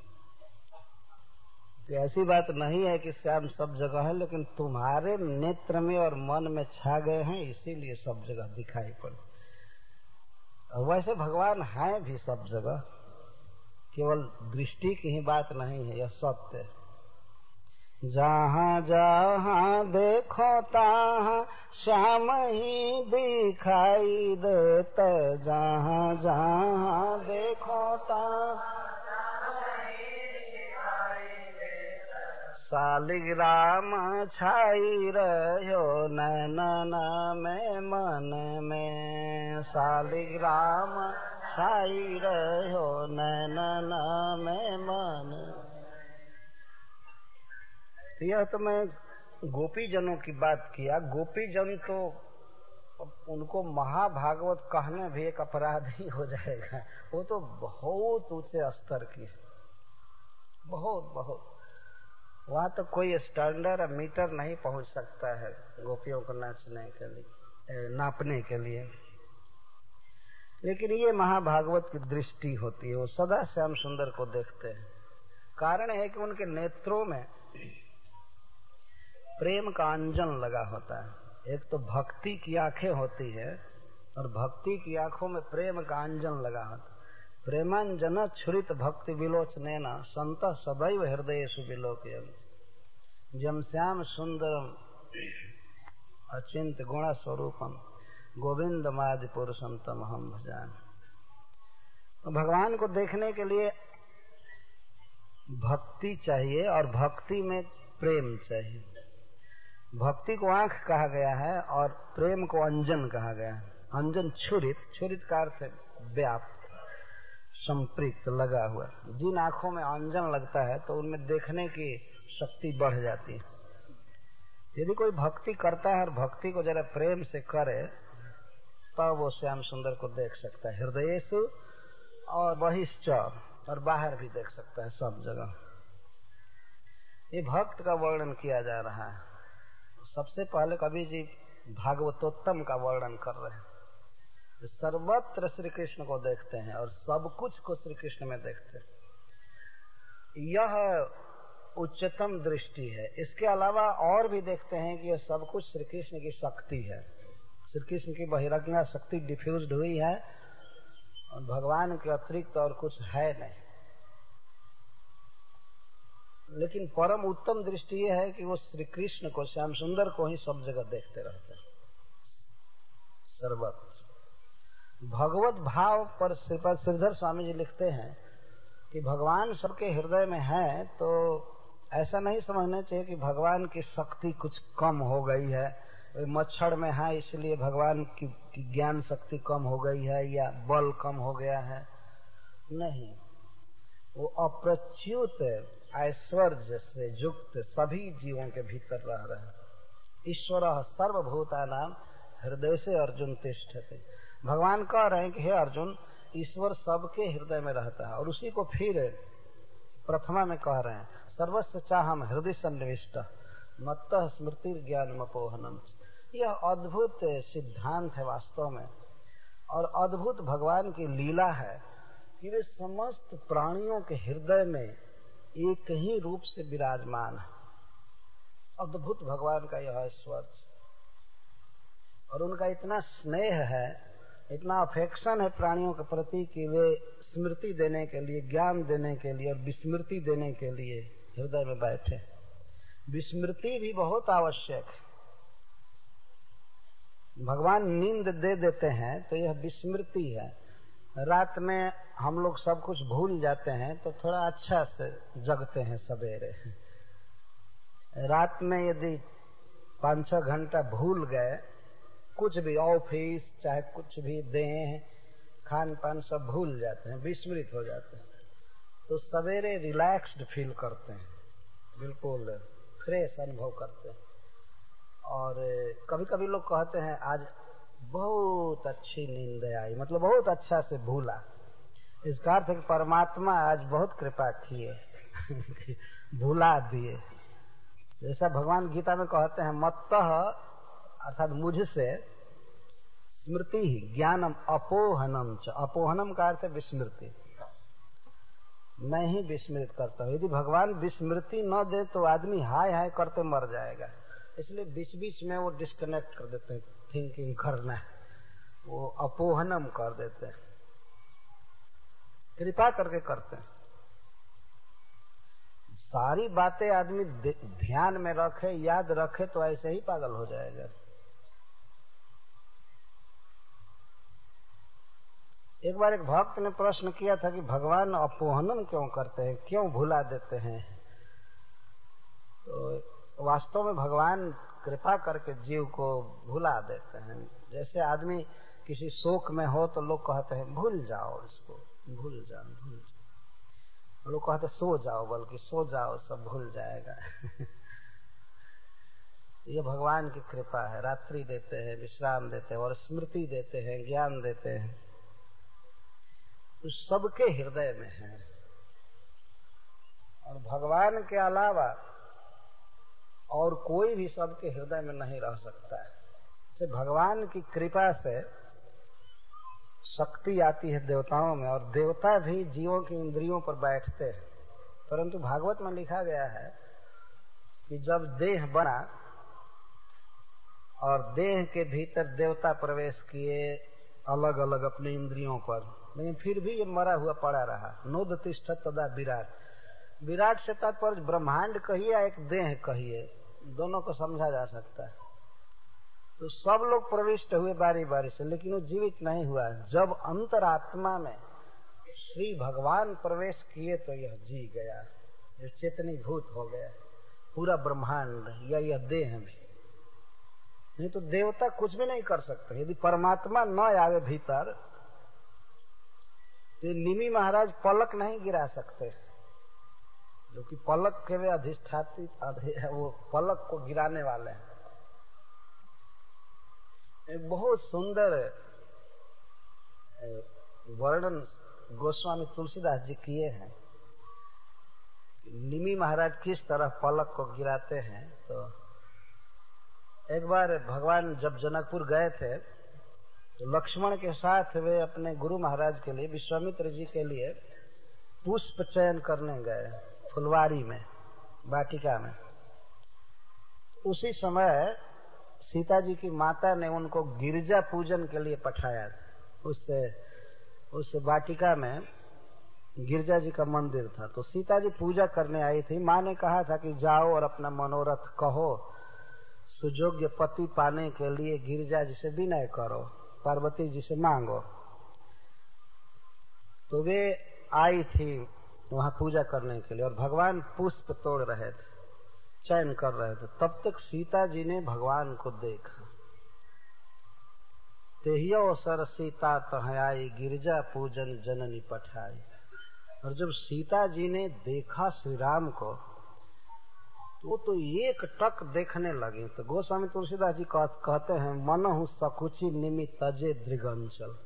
कि ऐसी बात नहीं है कि श्याम सब जगह है, लेकिन तुम्हारे नेत्र में और मन में छा गए हैं, इसीलिए सब जगह दिखाई पड़े। वैसे भगवान है भी सब जगह, केवल दृष्टि की ही बात नहीं है, यह सत्य है। जहाँ जहाँ देखो तहाँ श्याम ही दिखाई देते जहाँ जहाँ देखो तहाँ शालिग्राम छाई रहो नैनन में मन में शालिग्राम छाई रहो नैनन में मन। यह तो मैं गोपी जनों की बात किया। गोपी जन तो उनको महाभागवत कहने भी एक अपराध ही हो जाएगा। वो तो बहुत ऊंचे स्तर की, बहुत बहुत वहाँ तो कोई स्टैंडर्ड मीटर नहीं पहुँच सकता है गोपियों को नाचने के लिए, नापने के लिए। लेकिन ये महाभागवत की दृष्टि होती है, वो सदा श्याम सुंदर को देखते हैं। कारण है कि उनके नेत्रों में प्रेम का अंजन लगा होता है। एक तो भक्ति की आंखें होती है और भक्ति की आंखों में प्रेम का अंजन लगा होता है। प्रेमांजन छुरित भक्ति विलोचनेन संत सदैव हृदयेषु विलोकयन्ति। जम श्याम सुंदरम अचिंत गुण स्वरूपम गोविंदमादि पुरुषम तमहम भजामि। भगवान को देखने के लिए भक्ति चाहिए और भक्ति में प्रेम चाहिए। भक्ति को आंख कहा गया है और प्रेम को अंजन कहा गया है। अंजन छुरित, छुरित का अर्थ है व्याप्त, संपृक्त, लगा हुआ। जिन आंखों में अंजन लगता है तो उनमें देखने की शक्ति बढ़ जाती है। यदि कोई भक्ति करता है और भक्ति को जरा प्रेम से करे तब तो वो श्याम सुंदर को देख सकता है, हृदयेषु और बहिश्च, और बाहर भी देख सकता है, सब जगह। ये भक्त का वर्णन किया जा रहा है। सबसे पहले कवि जी भागवतोत्तम का वर्णन कर रहे हैं। सर्वत्र श्री कृष्ण को देखते हैं और सब कुछ को श्री कृष्ण में देखते हैं। यह उच्चतम दृष्टि है। इसके अलावा और भी देखते हैं कि यह सब कुछ श्री कृष्ण की शक्ति है। श्री कृष्ण की बहिरंगा शक्ति डिफ्यूज्ड हुई है और भगवान के अतिरिक्त और कुछ है नहीं। लेकिन परम उत्तम दृष्टि यह है कि वो श्री कृष्ण को, श्याम सुंदर को ही सब जगह देखते रहते हैं, सर्वत्र। भगवत भाव पर श्रीपाद श्रीधर स्वामी जी लिखते हैं कि भगवान सबके हृदय में है, तो ऐसा नहीं समझना चाहिए कि भगवान की शक्ति कुछ कम हो गई है, मच्छर में है इसलिए भगवान की, की ज्ञान शक्ति कम हो गई है या बल कम हो गया है। नहीं, वो अप्रच्युत ऐश्वर्य से युक्त सभी जीवों के भीतर रह रहे हैं। ईश्वर सर्वभूतानां हृदय से अर्जुन तिष्ठति। भगवान कह रहे हैं कि हे अर्जुन, ईश्वर सबके हृदय में रहता है। और उसी को फिर प्रथमा में कह रहे हैं, सर्वस्य चाहम हृदय सन्निविष्ट मत्तः स्मृति ज्ञानम अपोहनम। यह अद्भुत सिद्धांत है वास्तव में, और अद्भुत भगवान की लीला है कि वे समस्त प्राणियों के हृदय में एक ही रूप से विराजमान है। अद्भुत भगवान का यह ऐश्वर्य, और उनका इतना स्नेह है, इतना अफेक्शन है प्राणियों के प्रति कि वे स्मृति देने के लिए, ज्ञान देने के लिए और विस्मृति देने के लिए हृदय में बैठे। विस्मृति भी बहुत आवश्यक है। भगवान नींद दे देते हैं तो यह विस्मृति है। रात में हम लोग सब कुछ भूल जाते हैं तो थोड़ा अच्छा से जगते हैं सवेरे। रात में यदि पाँच छह घंटा भूल गए, कुछ भी ऑफिस चाहे कुछ भी दें, खान पान सब भूल जाते हैं, विस्मृत हो जाते हैं, तो सवेरे रिलैक्स्ड फील करते हैं, बिल्कुल फ्रेश अनुभव करते हैं। और कभी कभी लोग कहते हैं आज बहुत अच्छी नींद आई, मतलब बहुत अच्छा से भूला। इसका अर्थ है कि परमात्मा आज बहुत कृपा किए भुला दिए। जैसा भगवान गीता में कहते हैं, मत्तः अर्थात मुझसे स्मृति ही ज्ञानम अपोहनम च। अपोहनम का अर्थ है विस्मृति। मैं ही विस्मृत करता हूँ। यदि भगवान विस्मृति न दे तो आदमी हाय हाय करते मर जाएगा। इसलिए बीच बीच में वो डिस्कनेक्ट कर देते हैं, थिंकिंग करना, वो अपोहनम कर देते हैं, कृपा करके करते हैं। सारी बातें आदमी ध्यान में रखे, याद रखे तो ऐसे ही पागल हो जाएगा। एक बार एक भक्त ने प्रश्न किया था कि भगवान अपोहनन क्यों करते हैं, क्यों भुला देते हैं? तो वास्तव में भगवान कृपा करके जीव को भुला देते हैं। जैसे आदमी किसी शोक में हो तो लोग कहते हैं भूल जाओ इसको, भूल जाओ भूल जाओ। लोग कहते सो जाओ, बल्कि सो जाओ सब भूल जाएगा। ये भगवान की कृपा है। रात्रि देते हैं, विश्राम देते हैं और स्मृति देते हैं, ज्ञान देते हैं, तो सबके हृदय में है। और भगवान के अलावा और कोई भी सबके हृदय में नहीं रह सकता है। से भगवान की कृपा से शक्ति आती है देवताओं में, और देवता भी जीवों की इंद्रियों पर बैठते हैं। परंतु भागवत में लिखा गया है कि जब देह बना और देह के भीतर देवता प्रवेश किए अलग अलग अपने इंद्रियों पर, लेकिन फिर भी ये मरा हुआ पड़ा रहा। नोद तिष्ठत तदा विराट। विराट से तात्पर्य ब्रह्मांड कहिए या एक देह कहिए, दोनों को समझा जा सकता है। तो सब लोग प्रविष्ट हुए बारी बारी से, लेकिन वो जीवित नहीं हुआ। जब अंतरात्मा में श्री भगवान प्रवेश किए तो यह जी गया, यह चेतनी भूत हो गया पूरा ब्रह्मांड या यह देह भी। नहीं तो देवता कुछ भी नहीं कर सकते। यदि परमात्मा न आवे भीतर तो निमि महाराज पलक नहीं गिरा सकते, जो कि पलक के वे अधिष्ठाती, वो पलक को गिराने वाले हैं। एक बहुत सुंदर वर्णन गोस्वामी तुलसीदास जी किए हैं, निमि महाराज किस तरह पलक को गिराते हैं। तो एक बार भगवान जब जनकपुर गए थे तो लक्ष्मण के साथ वे अपने गुरु महाराज के लिए, विश्वामित्र जी के लिए पुष्प चयन करने गए फुलवारी में, वाटिका में। उसी समय सीता जी की माता ने उनको गिरजा पूजन के लिए पठाया। उससे उस वाटिका में गिरजा जी का मंदिर था, तो सीता जी पूजा करने आई थी। माँ ने कहा था कि जाओ और अपना मनोरथ कहो, सुयोग्य पति पाने के लिए गिरजा जी से विनय करो, पार्वती जी से मांगो। तो वे आई थी वहां पूजा करने के लिए, और भगवान पुष्प तोड़ रहे थे, चयन कर रहे थे। तब तक सीता जी ने भगवान को देखा। तेहियो सर सीता तह आई, गिरजा पूजन जननी पठाई। और जब सीता जी ने देखा श्री राम को, वो तो एक टक देखने लगे। तो गोस्वामी तुलसीदास जी कहते हैं, मनहु सकुची निमि तजे दृगंचल।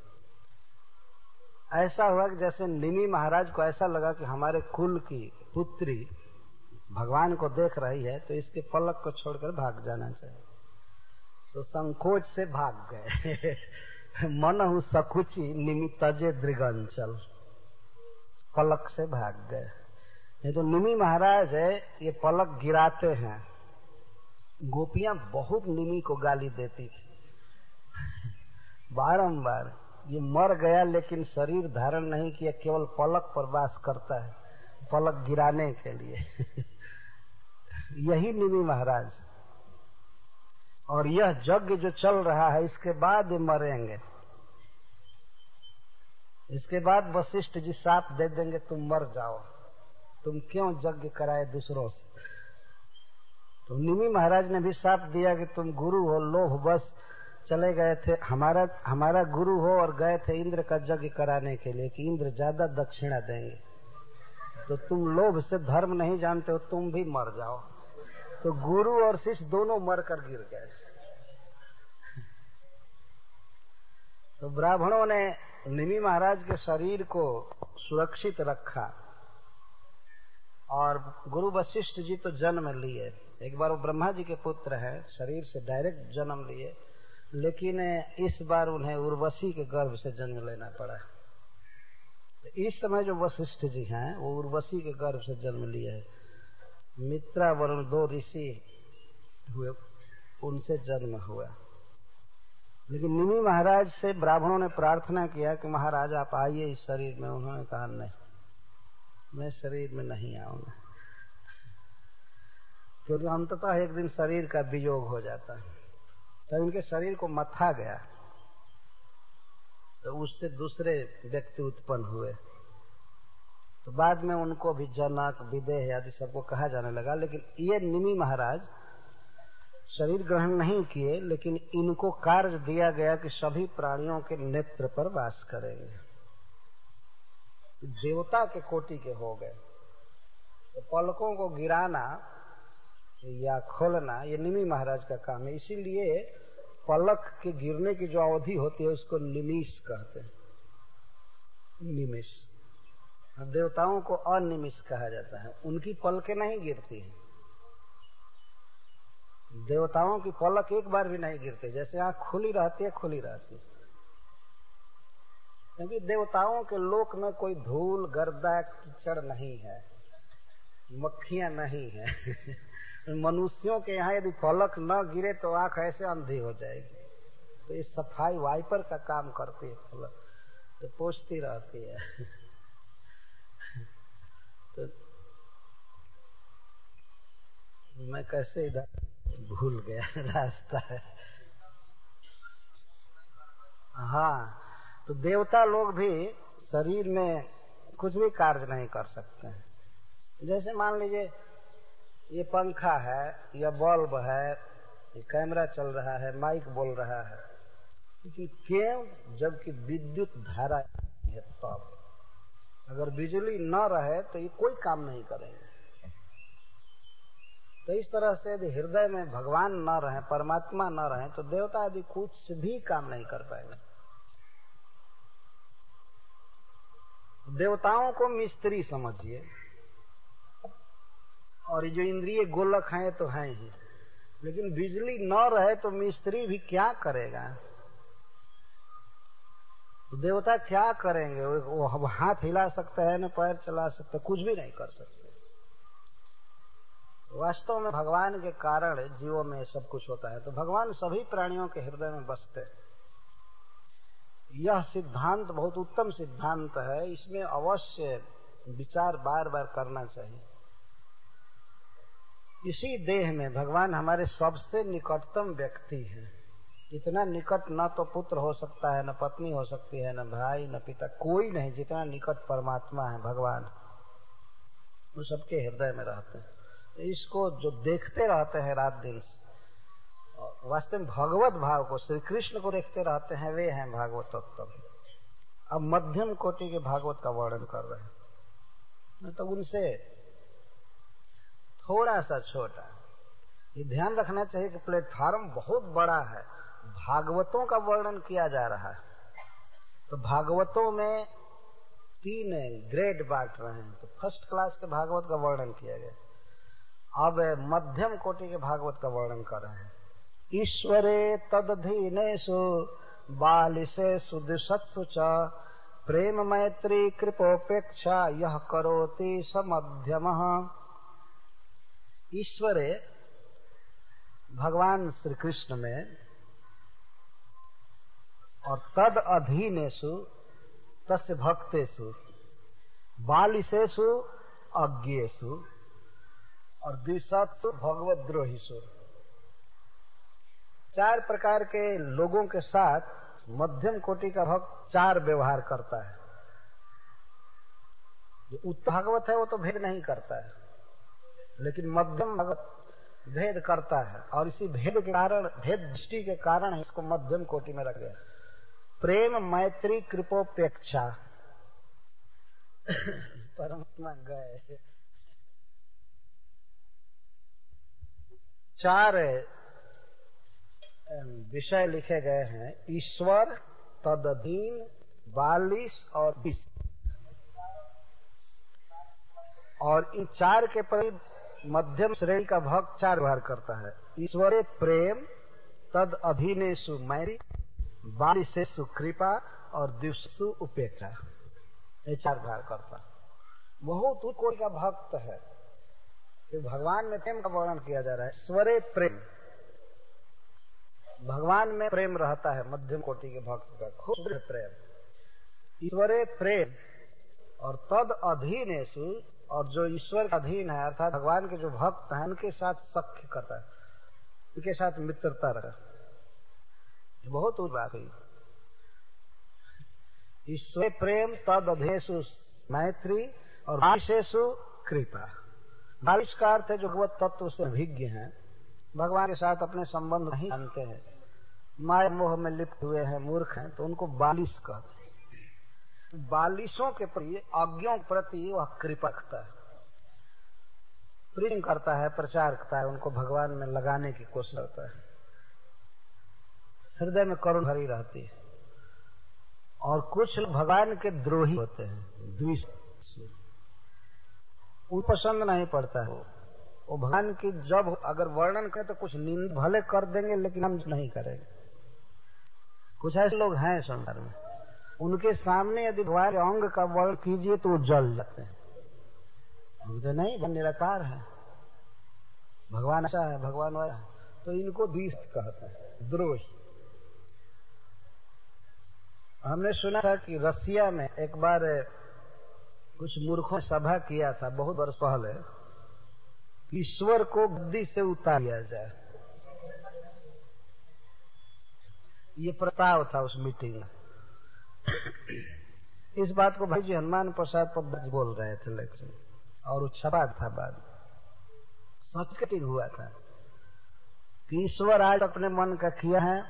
ऐसा हुआ कि जैसे निमि महाराज को ऐसा लगा कि हमारे कुल की पुत्री भगवान को देख रही है, तो इसके पलक को छोड़कर भाग जाना चाहिए। तो संकोच से भाग गए। मनहु सकुची निमि तजे दृगंचल, पलक से भाग गए। ये तो निमि महाराज है, ये पलक गिराते हैं। गोपियां बहुत निमि को गाली देती थी बारंबार। ये मर गया लेकिन शरीर धारण नहीं किया, केवल पलक पर वास करता है, पलक गिराने के लिए। यही निमि महाराज। और यह यज्ञ जो चल रहा है, इसके बाद ये मरेंगे। इसके बाद वशिष्ठ जी शाप दे देंगे, तुम मर जाओ, तुम क्यों यज्ञ कराए दूसरों से। तो निमि महाराज ने भी शाप दिया कि तुम गुरु हो, लोभ बस चले गए थे, हमारा हमारा गुरु हो और गए थे इंद्र का यज्ञ कराने के लिए कि इंद्र ज्यादा दक्षिणा देंगे, तो तुम लोभ से धर्म नहीं जानते हो, तुम भी मर जाओ। तो गुरु और शिष्य दोनों मरकर गिर गए। तो ब्राह्मणों ने निमि महाराज के शरीर को सुरक्षित रखा, और गुरु वशिष्ठ जी तो जन्म लिए। एक बार वो ब्रह्मा जी के पुत्र हैं, शरीर से डायरेक्ट जन्म लिए, लेकिन इस बार उन्हें उर्वशी के गर्भ से जन्म लेना पड़ा। इस समय जो वशिष्ठ जी हैं वो उर्वशी के गर्भ से जन्म लिए हैं। मित्रा वरुण दो ऋषि हुए, उनसे जन्म हुआ। लेकिन निमि महाराज से ब्राह्मणों ने प्रार्थना किया कि महाराज आप आइए इस शरीर में। उन्होंने कहा नहीं, मैं शरीर में नहीं आऊंगा, क्योंकि अंततः एक दिन शरीर का वियोग हो जाता है। तो उनके शरीर को मथा गया, तो उससे दूसरे व्यक्ति उत्पन्न हुए। तो बाद में उनको भी जनक, विदेह आदि सबको कहा जाने लगा। लेकिन ये निमि महाराज शरीर ग्रहण नहीं किए, लेकिन इनको कार्य दिया गया कि सभी प्राणियों के नेत्र पर वास करेंगे। देवता के कोटि के हो गए। तो पलकों को गिराना या खोलना ये निमि महाराज का काम है। इसीलिए पलक के गिरने की जो अवधि होती है उसको निमिष कहते हैं, निमिष। देवताओं को अनिमिष कहा जाता है, उनकी पलकें नहीं गिरती हैं। देवताओं की पलक एक बार भी नहीं गिरती, जैसे आंख खुली रहती है खुली रहती है। क्योंकि देवताओं के लोक में कोई धूल गर्दा कीचड़ नहीं है, मक्खियां नहीं है। मनुष्यों के यहाँ यदि पलक न गिरे तो आंख ऐसे अंधी हो जाएगी। तो ये सफाई वाइपर का काम करती है पलक, तो पोंछती रहती है। तो मैं कैसे इधर भूल गया रास्ता है। हाँ, तो देवता लोग भी शरीर में कुछ भी कार्य नहीं कर सकते हैं। जैसे मान लीजिए ये पंखा है या बल्ब है, ये कैमरा चल रहा है, माइक बोल रहा है, लेकिन क्यों? जबकि विद्युत धारा है तब। अगर बिजली न रहे तो ये कोई काम नहीं करेंगे। तो इस तरह से यदि हृदय में भगवान न रहे, परमात्मा न रहे, तो देवता आदि कुछ भी काम नहीं कर पाएंगे। देवताओं को मिस्त्री समझिए, और ये जो इंद्रिय गोलक हैं तो हैं ही, लेकिन बिजली न रहे तो मिस्त्री भी क्या करेगा? तो देवता क्या करेंगे? वो हाथ हिला सकते हैं, न पैर चला सकते, कुछ भी नहीं कर सकते। वास्तव में भगवान के कारण जीवों में सब कुछ होता है। तो भगवान सभी प्राणियों के हृदय में बसते। यह सिद्धांत बहुत उत्तम सिद्धांत है, इसमें अवश्य विचार बार बार करना चाहिए। इसी देह में भगवान हमारे सबसे निकटतम व्यक्ति हैं। इतना निकट न तो पुत्र हो सकता है, न पत्नी हो सकती है, न भाई, न पिता, कोई नहीं जितना निकट परमात्मा है भगवान। वो सबके हृदय में रहते हैं। इसको जो देखते रहते हैं रात दिन, वास्तव में भगवत भाव को, श्री कृष्ण को देखते रहते हैं, वे हैं भागवतोत्तम। अब मध्यम कोटि के भागवत का वर्णन कर रहे हैं, तो उनसे थोड़ा सा छोटा। ये ध्यान रखना चाहिए कि प्लेटफार्म बहुत बड़ा है, भागवतों का वर्णन किया जा रहा है। तो भागवतों में तीन ग्रेड बांट रहे हैं। तो फर्स्ट क्लास के भागवत का वर्णन किया गया। अब मध्यम कोटि के भागवत का वर्णन कर रहे हैं। ईश्वरे तदधीनेषु बालिशेषु दिशत्सु च प्रेम मैत्री कृपोपेक्षा यह करोति स मध्यमः। ईश्वरे भगवान श्री कृष्ण में, और तद अधीनेषु तस्य भक्तेषु, बालिशेषु अज्ञेषु, और द्विशत्सु भगवद्रोहिषु। चार प्रकार के लोगों के साथ मध्यम कोटि का भक्त चार व्यवहार करता है। जो उत्तम भागवत है वो तो भेद नहीं करता है, लेकिन मध्यम भगवत भेद करता है, और इसी भेद के कारण, भेद दृष्टि के कारण इसको मध्यम कोटि में रख गया। प्रेम मैत्री कृपोपेक्षा। परमात्मा गए। चार विषय लिखे गए हैं, ईश्वर, तदधीन, बालिश और विष। और इन चार के परि मध्यम श्रेणी का भक्त चार व्यवहार करता है। ईश्वरे प्रेम, तद अधीनेषु मैत्री, बालिशेषु कृपा, और द्विषु उपेक्षा। ये चार व्यवहार करता है। बहुत उच्च कोटि का भक्त है कि भगवान में प्रेम का वर्णन किया जा रहा है। ईश्वरे प्रेम, भगवान में प्रेम रहता है मध्यम कोटि के भक्त का, खूब प्रेम। ईश्वरे प्रेम, और तद अधीनेषु, और जो ईश्वर का अधीन है अर्थात भगवान के जो भक्त हैं उनके साथ सख्य करता है, उनके साथ मित्रता रखता है। बहुत दूर बात हुई। ईश्वर प्रेम तद अधेशु मैत्री और बालिशेषु कृपा। बालिश का अर्थ है जो भगवत तत्व से अभिज्ञ हैं, भगवान के साथ अपने संबंध नहीं जानते हैं, माया मोह में लिप्त हुए हैं, मूर्ख हैं, तो उनको बालिश कहते हैं। बालिशों के प्रति, अज्ञों के प्रति वह कृपा रखता है, प्रेम करता है, प्रचार करता है, उनको भगवान में लगाने की कोशिश करता है, हृदय में करुण भरी रहती है। और कुछ भगवान के द्रोही होते हैं, द्वेष, वो पसंद नहीं पड़ता है, वो भगवान की जब अगर वर्णन करें तो कुछ निंद भले कर देंगे लेकिन हम नहीं करेंगे। कुछ ऐसे लोग हैं संसार में, उनके सामने यदि भगवान के अंग का वर्णन कीजिए तो वो जल जाते हैं, मुझे नहीं, वो निराकार है, भगवान ऐसा है, भगवान वैसा है, तो इनको द्वेष कहते हैं, द्रोही। हमने सुना था कि रसिया में एक बार कुछ मूर्खों सभा किया था बहुत वर्ष पहले, ईश्वर को गद्दी से उतार दिया जाए, ये प्रस्ताव था उस मीटिंग में। इस बात को भाई जी हनुमान प्रसाद पद बोल रहे थे लेक्चर, और वो छपा था बाद, सच कटिंग हुआ था कि ईश्वर आज अपने मन का किया है,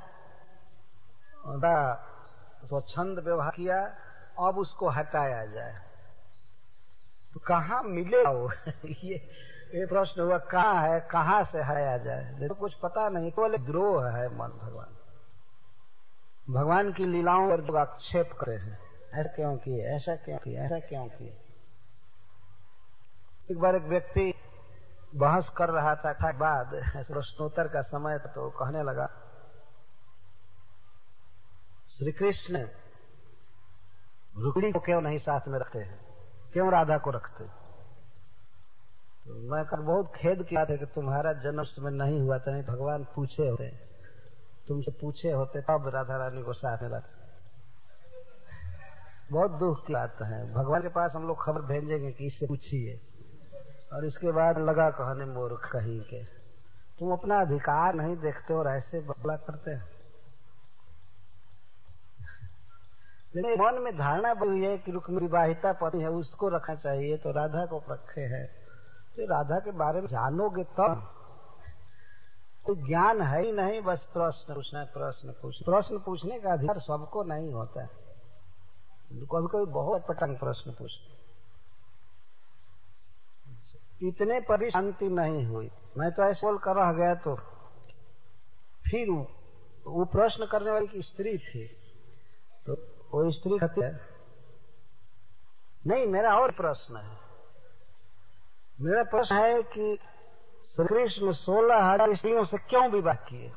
स्वच्छंद व्यवहार किया, अब उसको हटाया जाए तो कहाँ मिलेगा वो? ये ये प्रश्न हुआ, कहाँ है, कहाँ से हटाया जाए? तो कुछ पता नहीं, बोले द्रोह है मन भगवान, भगवान की लीलाओं पर जो आक्षेप करे हैं, ऐसा क्यों किए, ऐसा क्यों किए, ऐसा क्यों किए। एक बार एक व्यक्ति बहस कर रहा था, था बाद प्रश्नोत्तर का समय था, तो कहने लगा श्री कृष्ण रुक्मिणी को क्यों नहीं साथ में रखते हैं, क्यों राधा को रखते? तो मैं कर बहुत खेद की बात है कि तुम्हारा जन्म में नहीं हुआ था, नहीं भगवान पूछे होते, तुमसे पूछे होते तब राधा रानी को साथ में रखते। बहुत दुख की बात है, भगवान के पास हम लोग खबर भेजेंगे कि इससे पूछिए, और इसके बाद लगा कहने मूर्ख कहीं के, तुम अपना अधिकार नहीं देखते और ऐसे बदला करते हैं। लेकिन मन में धारणा बनी है कि रुक्मिणी विवाहिता पति है, उसको रखना चाहिए, तो राधा को रखे हैं। तो राधा के बारे में जानोगे तब, तो ज्ञान है ही नहीं, बस प्रश्न पूछना, प्रश्न पूछ प्रश्न पूछने का अधिकार सबको नहीं होता है, कभी कभी बहुत पटंग प्रश्न पूछते, इतने पर भी शांति नहीं हुई। मैं तो ऐसे बोल कर रह गया, तो फिर वो प्रश्न करने वाली की स्त्री थी, तो वो स्त्री कहती है, नहीं मेरा और प्रश्न है, मेरा प्रश्न है कि श्री कृष्ण सोलह हजार स्त्रियों से क्यों विवाह किए?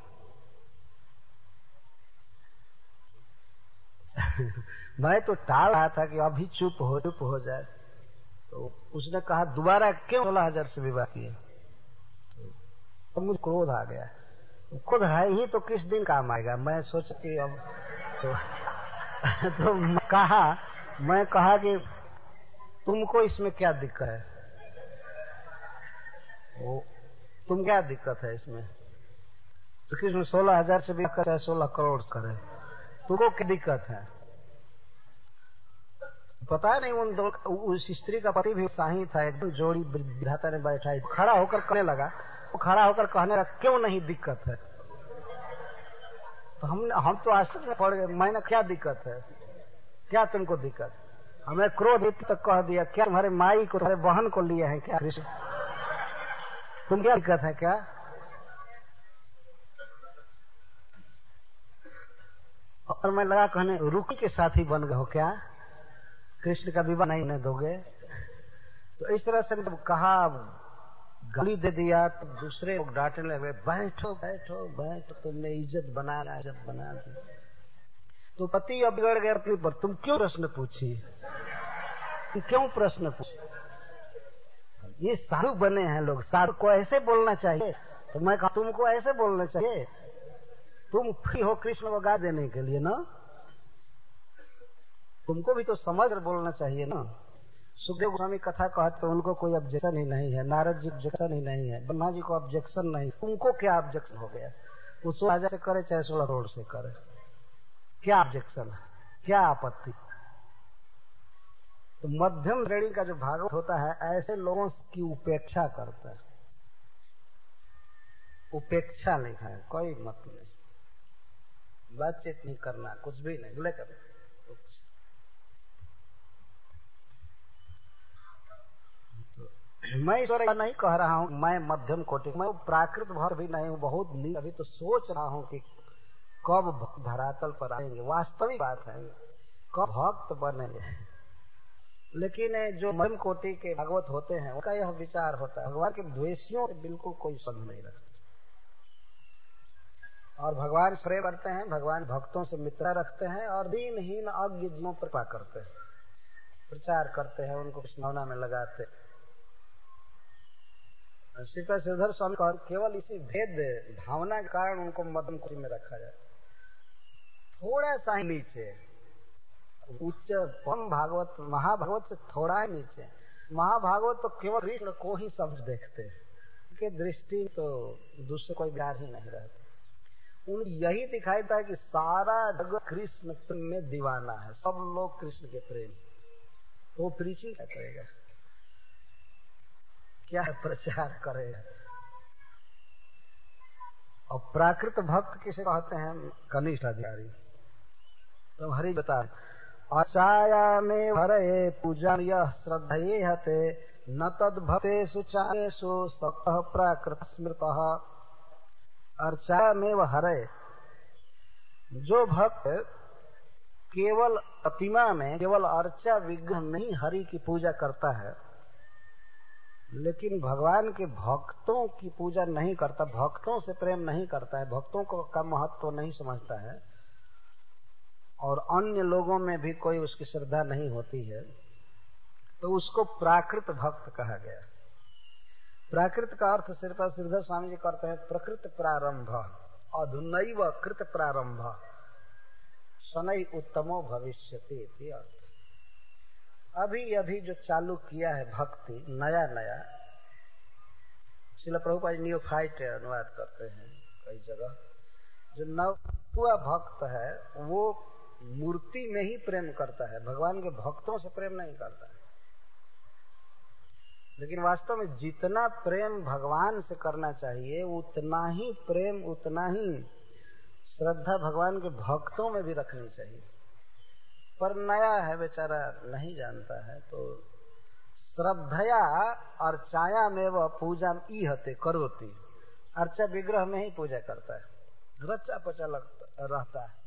मैं तो टाल रहा था कि अभी चुप हो चुप हो जाए, तो उसने कहा दोबारा क्यों सोलह हजार से विवाह किए? तो मुझे क्रोध आ गया, खुद है ही तो किस दिन काम आएगा। मैं सोचा कि अब तो, तो मैं कहा मैं कहा कि तुमको इसमें क्या दिक्कत है, वो तुम क्या दिक्कत है इसमें? तो कृष्ण सोलह हजार से भी करे, सोलह करोड़ करे, तुमको क्या दिक्कत है? पता नहीं उन दो, उस स्त्री का पति भी शाही था, एकदम जोड़ी विधाता ने बैठा, खड़ा होकर कहने लगा, वो खड़ा होकर कहने लगा क्यों नहीं दिक्कत है? तो हम हम तो आश्चर्य में पड़ गए, मैंने क्या दिक्कत है, क्या तुमको दिक्कत? हमें क्रोध तक कह दिया, क्या तुम्हारे माई को तुम्हारे बहन को लिए हैं क्या कृष्ण, तुम क्या दिक्कत है क्या? और मैं लगा कहने रुकी के साथ ही बन गए हो क्या, कृष्ण का विवाह नहीं होने दोगे? तो इस तरह से जब कहा, गाली दे दिया, तो दूसरे लोग डांटने लगे, बैठो बैठो बैठो, तुमने इज्जत बना इज्जत बना दी। तो पति अब बिगड़ गया अपनी पर, तुम क्यों प्रश्न पूछी, तुम क्यों प्रश्न पूछी? ये साधु बने हैं लोग, साधु को ऐसे बोलना चाहिए। तो मैं कहा तुमको ऐसे बोलना चाहिए, तुम फ्री हो कृष्ण को गा देने के लिए ना, तुमको भी तो समझ कर बोलना चाहिए ना। सुखदेव गोस्वामी कथा कहते तो उनको कोई ऑब्जेक्शन ही नहीं है, नारद जी ऑब्जेक्शन ही नहीं है, ब्रह्मा जी को ऑब्जेक्शन नहीं, तुमको क्या ऑब्जेक्शन हो गया? वो सोलह हजार से करे चाहे सोलह करोड़ से करे, क्या ऑब्जेक्शन है, क्या आपत्ति? तो मध्यम श्रेणी का जो भागवत होता है ऐसे लोगों की उपेक्षा करता है। उपेक्षा लिखा है, कोई मत नहीं, बातचीत नहीं करना, कुछ भी नहीं लेकर। मैं ईश्वर का नहीं कह रहा हूं, मैं मध्यम कोटि, मैं प्राकृत भर भी नहीं हूं, बहुत नीच। अभी तो सोच रहा हूं कि कब भक्त धरातल पर आएंगे। वास्तविक बात है, कब भक्त बनेंगे। लेकिन जो मध्यम कोटि के भागवत होते हैं उनका यह विचार होता है, भगवान के द्वेषियों से बिल्कुल कोई संबंध नहीं रखते, और भगवान प्रेम करते हैं, भगवान भक्तों से मित्रता रखते हैं, और दीनहीन अज्ञ जीवों पर कृपा करते हैं, प्रचार करते हैं, उनको कृष्ण भावना में लगाते। श्रीपाद श्रीधर स्वामी का केवल इसी भेद भावना के कारण उनको मध्यम कोटि में रखा जाए। थोड़ा सा ही नीचे उच्च परम भागवत महाभागवत से थोड़ा ही नीचे, महाभागवत तो केवल कृष्ण को ही सब देखते हैं, उनके दृष्टि तो दूसरे कोई प्यार ही नहीं रहता। उन यही दिखाई देता है कि सारा जगत कृष्ण प्रेम में दीवाना है, सब लोग कृष्ण के प्रेम, तो प्रीचिंग क्या करेगा, क्या प्रचार करेगा। और प्राकृत भक्त किसे कहते हैं? कनिष्ठ अधिकारी। तो हरि बता, अचाया में हरे पूजा यह श्रद्धये हते न तद भक्तेषु चारेषु सतः प्राकृत स्मृतः। अर्चा में वह हरे, जो भक्त केवल प्रतिमा में, केवल अर्चा विग्रह में ही हरि की पूजा करता है, लेकिन भगवान के भक्तों की पूजा नहीं करता, भक्तों से प्रेम नहीं करता है, भक्तों को का महत्व नहीं समझता है, और अन्य लोगों में भी कोई उसकी श्रद्धा नहीं होती है, तो उसको प्राकृत भक्त कहा गया। प्राकृत का अर्थ श्रीपाद श्रीधर स्वामी जी करते हैं प्रकृत प्रारंभ, अधुनैव कृत प्रारंभ शनै उत्तमो भविष्यति इति अर्थ। अभी अभी जो चालू किया है भक्ति, नया नया, श्रील प्रभुपाद जी नियोफाइट अनुवाद करते हैं कई जगह, जो नवा भक्त है वो मूर्ति में ही प्रेम करता है, भगवान के भक्तों से प्रेम नहीं करता है। लेकिन वास्तव में जितना प्रेम भगवान से करना चाहिए उतना ही प्रेम, उतना ही श्रद्धा भगवान के भक्तों में भी रखनी चाहिए। पर नया है बेचारा, नहीं जानता है, तो श्रद्धया अर्चाया में वह पूजा ईहते करोति, अर्चा विग्रह में ही पूजा करता है, रचा पचा लगता रहता है।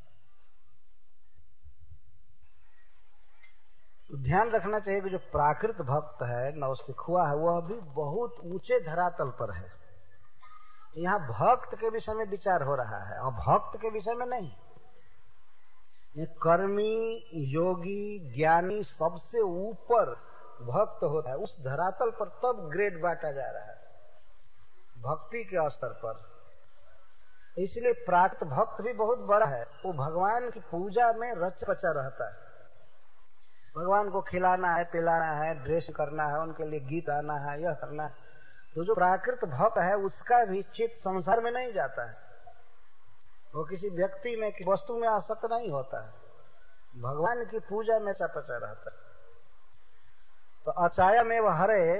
तो ध्यान रखना चाहिए कि जो प्राकृत भक्त है, नवसिखुआ है, वह भी बहुत ऊंचे धरातल पर है। यहाँ भक्त के विषय में विचार हो रहा है और भक्त के विषय में नहीं। ये कर्मी, योगी, ज्ञानी सबसे ऊपर भक्त होता है, उस धरातल पर तब ग्रेड बांटा जा रहा है भक्ति के स्तर पर। इसलिए प्राकृत भक्त भी बहुत बड़ा है, वो भगवान की पूजा में रच पचा रहता है। भगवान को खिलाना है, पिलाना है, ड्रेस करना है, उनके लिए गीत गाना है, यह करना है। तो जो प्राकृत भक्त है उसका भी चित्त संसार में नहीं जाता है, वो किसी व्यक्ति में, किसी वस्तु में आसक्त नहीं होता है, भगवान की पूजा में चपचा रहता है। तो अचाया में वह हरे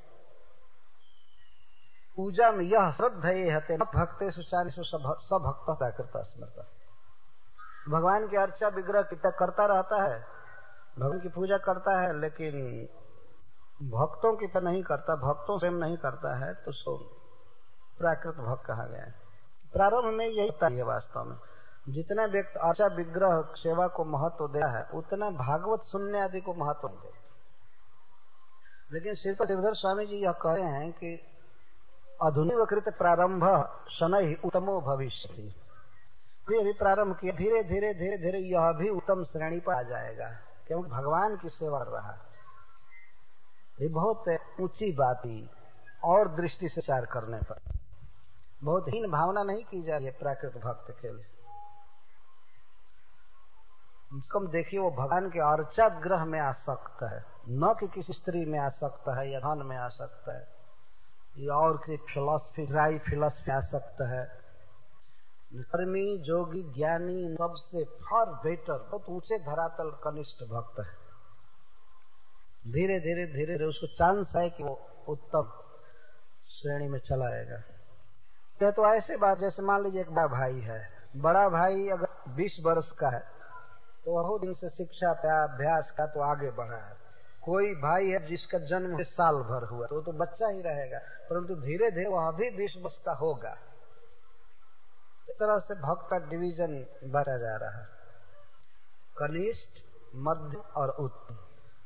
पूजा में यह श्रद्धये हते न भक्तेषु चारेषु सब भक्त प्राकृत स्मृत। भगवान की अर्चा विग्रह कितना करता रहता है, भगवान की पूजा करता है, लेकिन भक्तों की तो नहीं करता, भक्तों से नहीं करता है, तो सो प्राकृत भक्त कहा गया है। प्रारंभ में यही होता है वास्तव में। जितना व्यक्ति अर्चा विग्रह सेवा को महत्व दिया है उतना भागवत सुनने आदि को महत्व दे। लेकिन श्रीपाद श्रीधर स्वामी जी यह कह रहे हैं कि अधुनिकृत प्रारंभ शनै उत्तमो भविष्यति। ये भी प्रारंभ किया, धीरे धीरे धीरे धीरे यह भी उत्तम श्रेणी पर आ जाएगा, क्योंकि भगवान की सेवा कर रहा है। ये बहुत ऊंची बात ही, और दृष्टि से विचार करने पर बहुत हीन भावना नहीं की जा रही है प्राकृत भक्त के लिए। कम देखिए, वो भगवान के अर्चा ग्रह में आसक्त है, न कि किसी स्त्री में आसक्त है या धन में आसक्त है या और किसी फिलॉसफी, राई फिलॉसफी आसक्त है। कर्मी, जोगी, ज्ञानी सबसे फॉर बेटर, बहुत ऊंचे धरातल कनिष्ठ भक्त है। धीरे धीरे धीरे धीरे उसको चांस है कि वो उत्तम श्रेणी में चला आएगा। यह तो ऐसे बात, जैसे मान लीजिए एक बड़ा भाई है, बड़ा भाई अगर बीस वर्ष का है तो बहुत दिन से शिक्षा अभ्यास का तो आगे बढ़ा है। कोई भाई है जिसका जन्म साल भर हुआ तो तो बच्चा ही रहेगा, परंतु धीरे धीरे वह भी बीस वर्ष का होगा। इस तरह से भक्त का डिवीजन बढ़ा जा रहा है, कनिष्ठ, मध्य और उत्तम।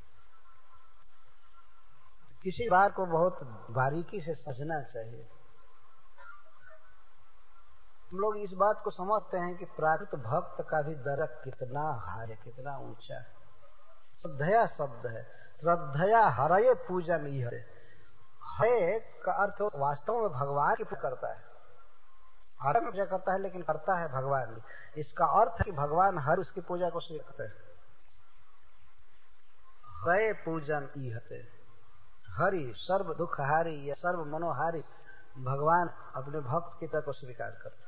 किसी बात को बहुत बारीकी से समझना चाहिए। हम लोग इस बात को समझते हैं कि प्राकृत भक्त का भी दरक कितना हाय, कितना ऊंचा है। श्रद्धया शब्द है, श्रद्धया हरये पूजा में ही है। हरे का अर्थ वास्तव में भगवान की पूजा करता है, हर में पूजा करता है लेकिन करता है भगवान की। इसका अर्थ है कि भगवान हर उसकी पूजा को स्वीकारते हैं। हरे पूजन ईहते, हरि सर्व दुखहारी या सर्व मनोहारी भगवान अपने भक्त की पूजा को स्वीकार करते हैं।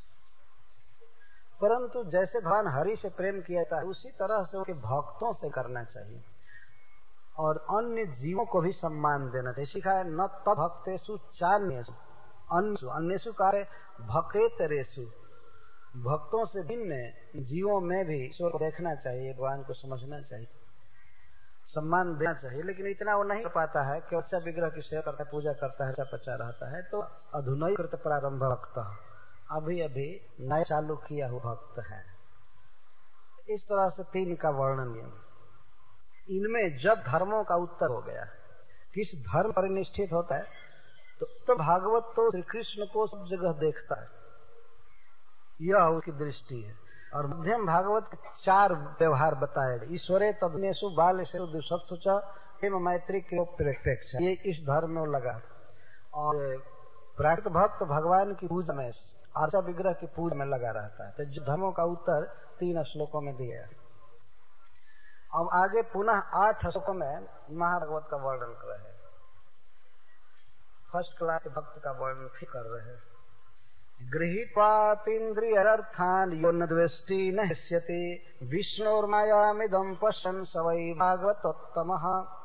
परंतु जैसे भगवान हरि से प्रेम किया था उसी तरह से उनके भक्तों से करना चाहिए और अन्य जीवों को भी सम्मान देना चाहिए। सिखा है न तद भक्तेषु चान्येषु अन्येषु, अन्येषु का है भक्तेतरेषु, भक्तों से भिन्न जीवों में भी ईश्वर को देखना चाहिए, भगवान को समझना चाहिए, सम्मान देना चाहिए। लेकिन इतना वो नहीं कर पाता है कि अच्छा विग्रह की सेवा करता है, पूजा करता है, अच्छा पचा रहता है तो अधुनई कृत प्रारंभ भक्त, अभी अभी नया चालू किया हुआ भक्त है। इस तरह से तीन का वर्णन है। इनमें जब धर्मों का उत्तर हो गया, किस धर्म पर निष्ठित होता है तो, तो भागवत तो श्री कृष्ण को सब जगह देखता है, यह उसकी दृष्टि है। और मध्यम भागवत के चार व्यवहार बताए गए, ईश्वरे तदनेशु बालेषु दुसत्सु च हेम मैत्री के प्रेपेक्ष, ये इस धर्म में लगा। और प्राकृत भक्त भगवान की पूजा में, अर्चा विग्रह की पूजा में लगा रहता है। तो जो धर्मों का उत्तर तीन श्लोकों में दिया है। अब आगे पुनः आठ श्लोकों में महाभागवत का वर्णन कर रहे हैं, फर्स्ट क्लास के भक्त का वर्णन फिर कर रहे हैं। गृहीत्वापीन्द्रियार्थान् यो न द्वेष्टि न हिष्यति विष्णोर्मायामिदं पश्यन् स वै भागवतोत्तमः।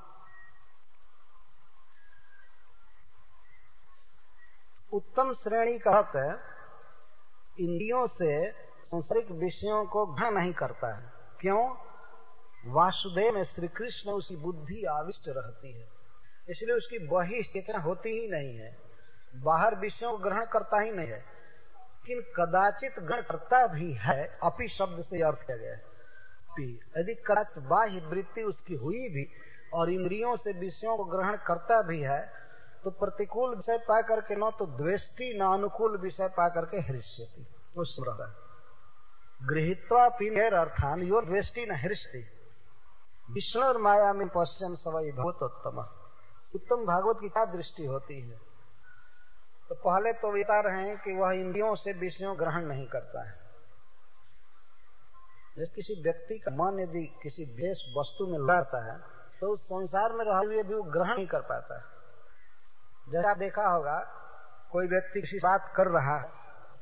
उत्तम श्रेणी का भक्त इंद्रियों से सांसारिक विषयों को ग्रहण नहीं करता है। क्यों? वासुदेव में श्री कृष्ण उसकी बुद्धि आविष्ट रहती है, इसलिए उसकी बहिष्ठ इतना होती ही नहीं है, बाहर विषयों को ग्रहण करता ही नहीं है। लेकिन कदाचित ग्रहण करता भी है, अपि शब्द से अर्थ किया गया है। यदि कदाचित बाह्य वृत्ति उसकी हुई भी और इंद्रियों से विषयों को ग्रहण करता भी है तो प्रतिकूल विषय पा करके न तो द्वेष्टि न अनुकूल विषय पा करके हृष्यति, वो सुरता है। गृहीत्वा पीनेर अर्थान यो द्वेष्टि न हृष्यति विष्णु और माया में पश्यन् स वै भगवतोत्तम। उत्तम भागवत की क्या दृष्टि होती है? तो पहले तो बता रहे हैं कि वह इंद्रियों से विषयों ग्रहण नहीं करता है। जैसे किसी व्यक्ति का मन यदि किसी विशेष वस्तु में लगता है तो उस संसार में रहे हुए भी वो ग्रहण नहीं कर पाता है। जैसा आप देखा होगा, कोई व्यक्ति किसी बात कर रहा है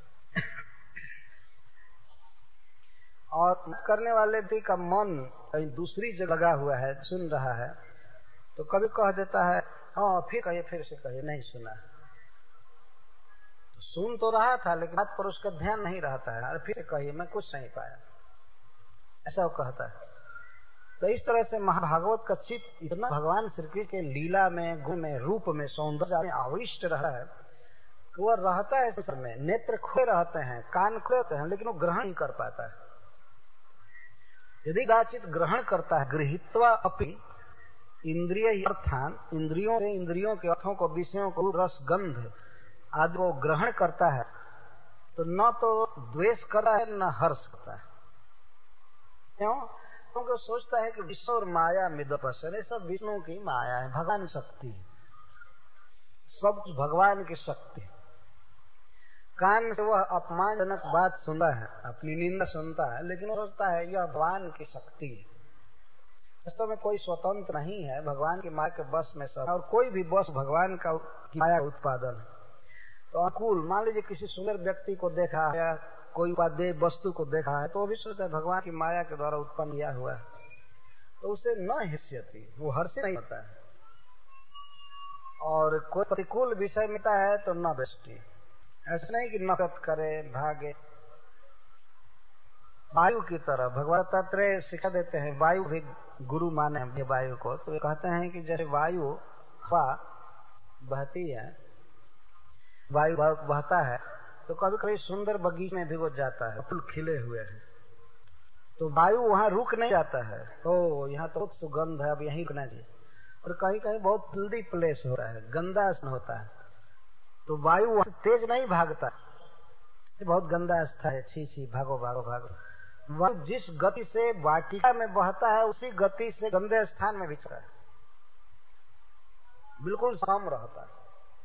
और करने वाले व्यक्ति का मन कहीं दूसरी जगह लगा हुआ है, सुन रहा है, तो कभी कह देता है हाँ फिर कहिए, फिर से कहिए, नहीं सुना। तो सुन तो रहा था लेकिन बात पर उसका ध्यान नहीं रहता है, और फिर से कहिए, मैं कुछ नहीं पाया, ऐसा वो कहता है। तो इस तरह से महाभागवत का चित्त इतना भगवान श्री कृष्ण के लीला में, गुण में, रूप में, सौंदर्य में आविष्ट रहा है कि वह रहता है इस में, नेत्र खुले रहते हैं, कान खुले रहते हैं, लेकिन वो ग्रहण नहीं कर पाता है। यदि कदाचित ग्रहण करता है, गृहीत्वा अपि इंद्रिय अर्थान, इंद्रियों से इंद्रियों के अर्थों को, विषयों को, रस गंध आदि को ग्रहण करता है तो न तो द्वेष करता है न हर्ष करता है। क्यों? क्योंकि सोचता है कि विष्णु और माया मिदपसन, सब विष्णु की माया है, भगवान शक्ति है, सब कुछ भगवान की शक्ति। कान से वह अपमानजनक बात सुनता है, अपनी निंदा सुनता है, लेकिन वो सोचता है यह भगवान की शक्ति है। वास्तव में कोई स्वतंत्र नहीं है, भगवान की माया के बस में सब, और कोई भी बस भगवान का माया उत्पादन है। तो अनुकूल, मान लीजिए किसी सुंदर व्यक्ति को देखा है या कोई उपादेय वस्तु को देखा है तो वो भी सोचता है भगवान की माया के द्वारा उत्पन्न किया हुआ है। तो उसे न हिस्यति, वो हर्षित नहीं होता है। और कोई प्रतिकूल विषय मिलता है तो न दृष्टि, ऐसा नहीं कि नफरत करे भागे। वायु की तरह भगवान दत्तात्रेय शिक्षा देते हैं, वायु भी गुरु माने हैं वायु को, तो वे कहते हैं कि जैसे वायु हवा बहती है, वायु बहता है, तो कभी कभी सुंदर बगीचे में भी वो जाता है, फूल खिले हुए हैं, तो वायु वहां रुक नहीं जाता है, तो यहाँ तो बहुत सुगंध है, अब यहीं रुकना चाहिए। और कहीं कहीं बहुत फिल्दी प्लेस होता है, गंदा स्थान होता है, तो वायु वहां तेज नहीं भागता, बहुत गंदा स्थान है, छी छी भागो भागो भागो। वायु जिस गति से वाटिका में बहता है उसी गति से गंदे स्थान में भी चलता है, बिल्कुल सम रहता है।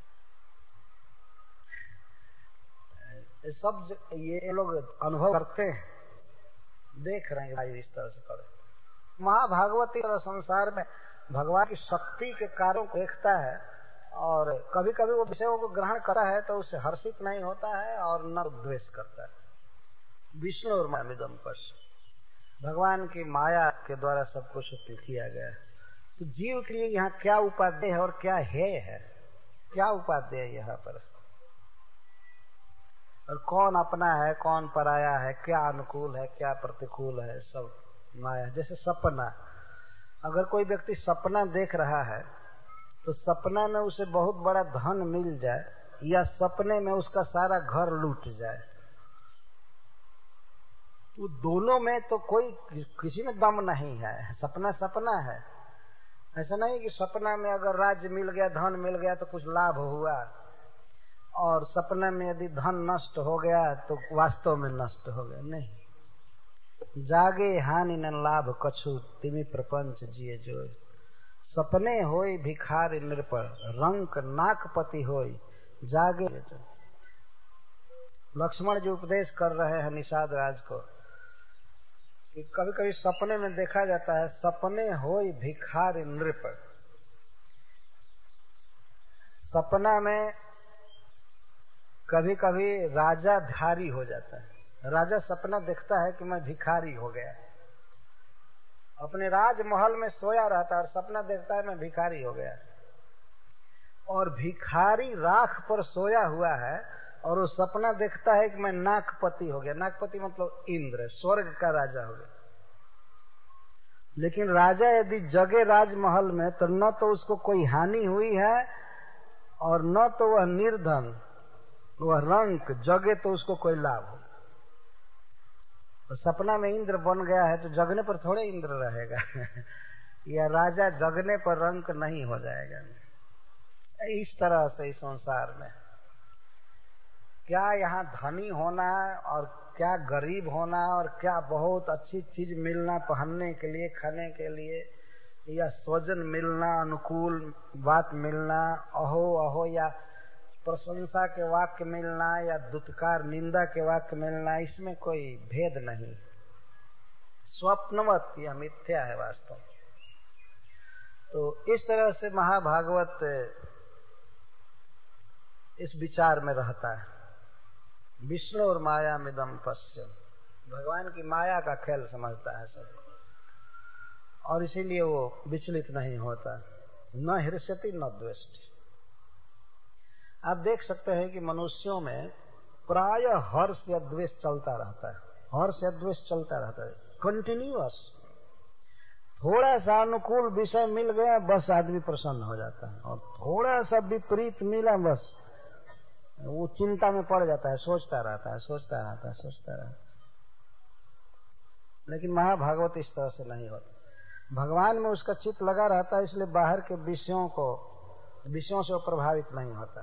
सब ये लोग अनुभव करते हैं, देख रहे हैं वायु इस तरह से करे। महाभागवती संसार में भगवान की शक्ति के कार्यों को देखता है, और कभी कभी वो विषयों को ग्रहण करता है तो उससे हर्षित नहीं होता है और न द्वेष करता है। विष्णु और मामिदम पश्य, भगवान की माया के द्वारा सब कुछ किया गया है। तो जीव के लिए यहाँ क्या उपादेय है और क्या हेय है, क्या उपादेय है यहाँ पर, और कौन अपना है कौन पराया है, क्या अनुकूल है क्या प्रतिकूल है, सब माया। जैसे सपना, अगर कोई व्यक्ति सपना देख रहा है तो सपना में उसे बहुत बड़ा धन मिल जाए या सपने में उसका सारा घर लूट जाए, तो दोनों में तो कोई किसी में दम नहीं है, सपना सपना है। ऐसा नहीं कि सपना में अगर राज्य मिल गया धन मिल गया तो कुछ लाभ हुआ, और सपने में यदि धन नष्ट हो गया तो वास्तव में नष्ट हो गया, नहीं। जागे हानि न लाभ कछु तिमि प्रपंच जिए जो, सपने होई भिखारी नृपर रंक नाकपति होई जागे। लक्ष्मण जी उपदेश कर रहे हैं निषाद राज को कि कभी कभी सपने में देखा जाता है, सपने होई भिखारी नृप, सपना में कभी कभी राजा भिखारी हो जाता है। राजा सपना देखता है कि मैं भिखारी हो गया, अपने राजमहल में सोया रहता है और सपना देखता है मैं भिखारी हो गया, और भिखारी राख पर सोया हुआ है और वो सपना देखता है कि मैं नागपति हो गया। नागपति मतलब इंद्र, स्वर्ग का राजा हो गया। लेकिन राजा यदि जगे राजमहल में तो न तो उसको कोई हानि हुई है और न तो वह निर्धन, वह रंक जगे तो उसको कोई लाभ हो। तो सपना में इंद्र बन गया है तो जगने पर थोड़े इंद्र रहेगा या राजा जगने पर रंक नहीं हो जाएगा। इस तरह से इस संसार में क्या यहाँ धनी होना और क्या गरीब होना और क्या बहुत अच्छी चीज मिलना पहनने के लिए खाने के लिए, या स्वजन मिलना, अनुकूल बात मिलना, अहो अहो या प्रशंसा के वाक्य मिलना या दुत्कार निंदा के वाक्य मिलना, इसमें कोई भेद नहीं। स्वप्नवत यह मिथ्या है वास्तव। तो इस तरह से महाभागवत इस विचार में रहता है, विष्णु और माया मिदम पश्य, भगवान की माया का खेल समझता है सब, और इसीलिए वो विचलित नहीं होता, न हृष्यति न द्वेष्टि। आप देख सकते हैं कि मनुष्यों में प्राय हर्ष या द्वेष चलता रहता है, हर्ष या द्वेष चलता रहता है कंटिन्यूअस। थोड़ा सा अनुकूल विषय मिल गया बस आदमी प्रसन्न हो जाता है, और थोड़ा सा विपरीत मिला बस वो चिंता में पड़ जाता है, सोचता रहता है सोचता रहता है सोचता रहता है। लेकिन महाभागवत इस तरह से नहीं होता, भगवान में उसका चित्त लगा रहता है, इसलिए बाहर के विषयों को विषयों से वो प्रभावित नहीं होता।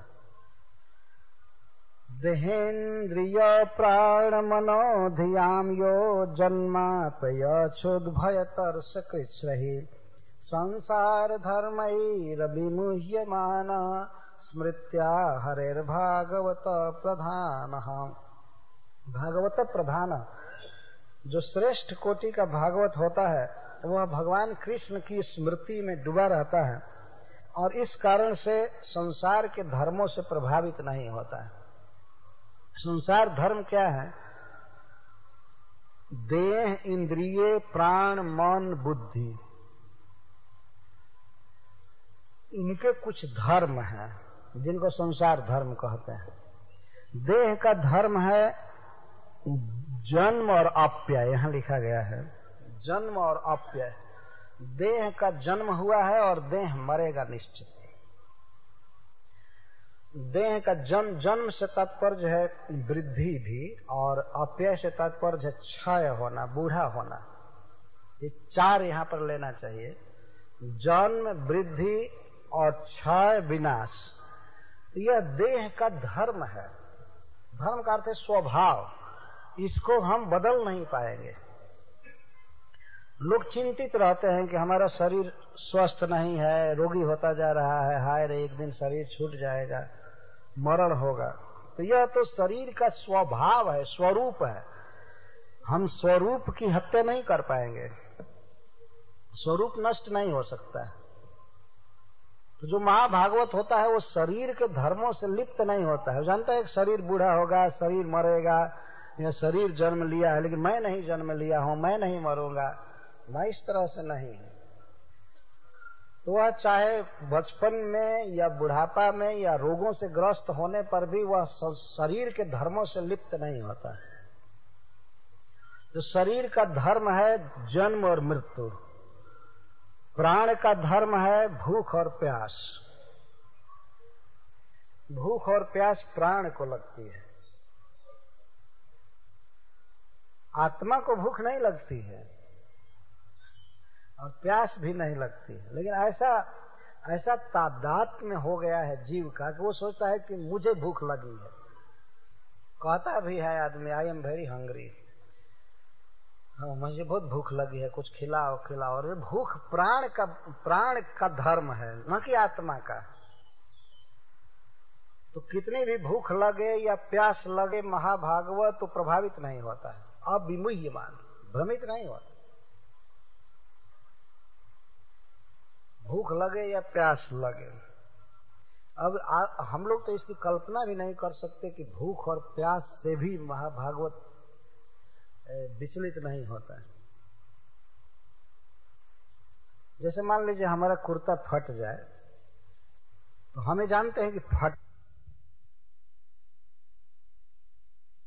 देहेन्द्रिय प्राण मनो धियाम यो जन्मापयच्छुद भयतर्ष कृच्छ्रहि संसार धर्मैरविमुह्यमान स्मृत्या हरेर्भागवत प्रधान। भागवत प्रधान जो श्रेष्ठ कोटि का भागवत होता है वह भगवान कृष्ण की स्मृति में डूबा रहता है, और इस कारण से संसार के धर्मों से प्रभावित नहीं होता है। संसार धर्म क्या है? देह, इंद्रिय, प्राण, मन, बुद्धि, इनके कुछ धर्म हैं जिनको संसार धर्म कहते हैं। देह का धर्म है जन्म और अपव्यय, यहाँ लिखा गया है जन्म और अपव्यय। देह का जन्म हुआ है और देह मरेगा निश्चित। देह का जन्म जन्म से तात्पर्य है वृद्धि भी, और अपव्यय से तात्पर्य है क्षय होना, बूढ़ा होना। ये चार यहाँ पर लेना चाहिए, जन्म, वृद्धि और क्षय, विनाश। यह देह का धर्म है। धर्म का अर्थ है स्वभाव, इसको हम बदल नहीं पाएंगे। लोग चिंतित रहते हैं कि हमारा शरीर स्वस्थ नहीं है, रोगी होता जा रहा है, हाय रे एक दिन शरीर छूट जाएगा, मरण होगा। तो यह तो शरीर का स्वभाव है, स्वरूप है। हम स्वरूप की हत्या नहीं कर पाएंगे, स्वरूप नष्ट नहीं हो सकता है। तो जो महाभागवत होता है वो शरीर के धर्मों से लिप्त नहीं होता है। जानता है कि शरीर बूढ़ा होगा, शरीर मरेगा, या शरीर जन्म लिया है लेकिन मैं नहीं जन्म लिया हूं, मैं नहीं मरूंगा, मैं इस तरह से नहीं है। तो वह चाहे बचपन में या बुढ़ापा में या रोगों से ग्रस्त होने पर भी वह शरीर के धर्मों से लिप्त नहीं होता है। तो शरीर का धर्म है जन्म और मृत्यु, प्राण का धर्म है भूख और प्यास। भूख और प्यास प्राण को लगती है, आत्मा को भूख नहीं लगती है और प्यास भी नहीं लगती है। लेकिन ऐसा ऐसा तादात्म्य में हो गया है जीव का कि वो सोचता है कि मुझे भूख लगी है। कहता भी है आदमी, आई एम वेरी हंग्री, हाँ मुझे बहुत भूख लगी है, कुछ खिलाओ खिलाओ। और भूख प्राण का प्राण का धर्म है, न कि आत्मा का। तो कितनी भी भूख लगे या प्यास लगे, महाभागवत तो प्रभावित नहीं होता है, अविमुह्यमान, भ्रमित नहीं होता। भूख लगे या प्यास लगे। अब आ, हम लोग तो इसकी कल्पना भी नहीं कर सकते कि भूख और प्यास से भी महाभागवत विचलित नहीं होता है। जैसे मान लीजिए हमारा कुर्ता फट जाए, तो हमें जानते हैं कि फट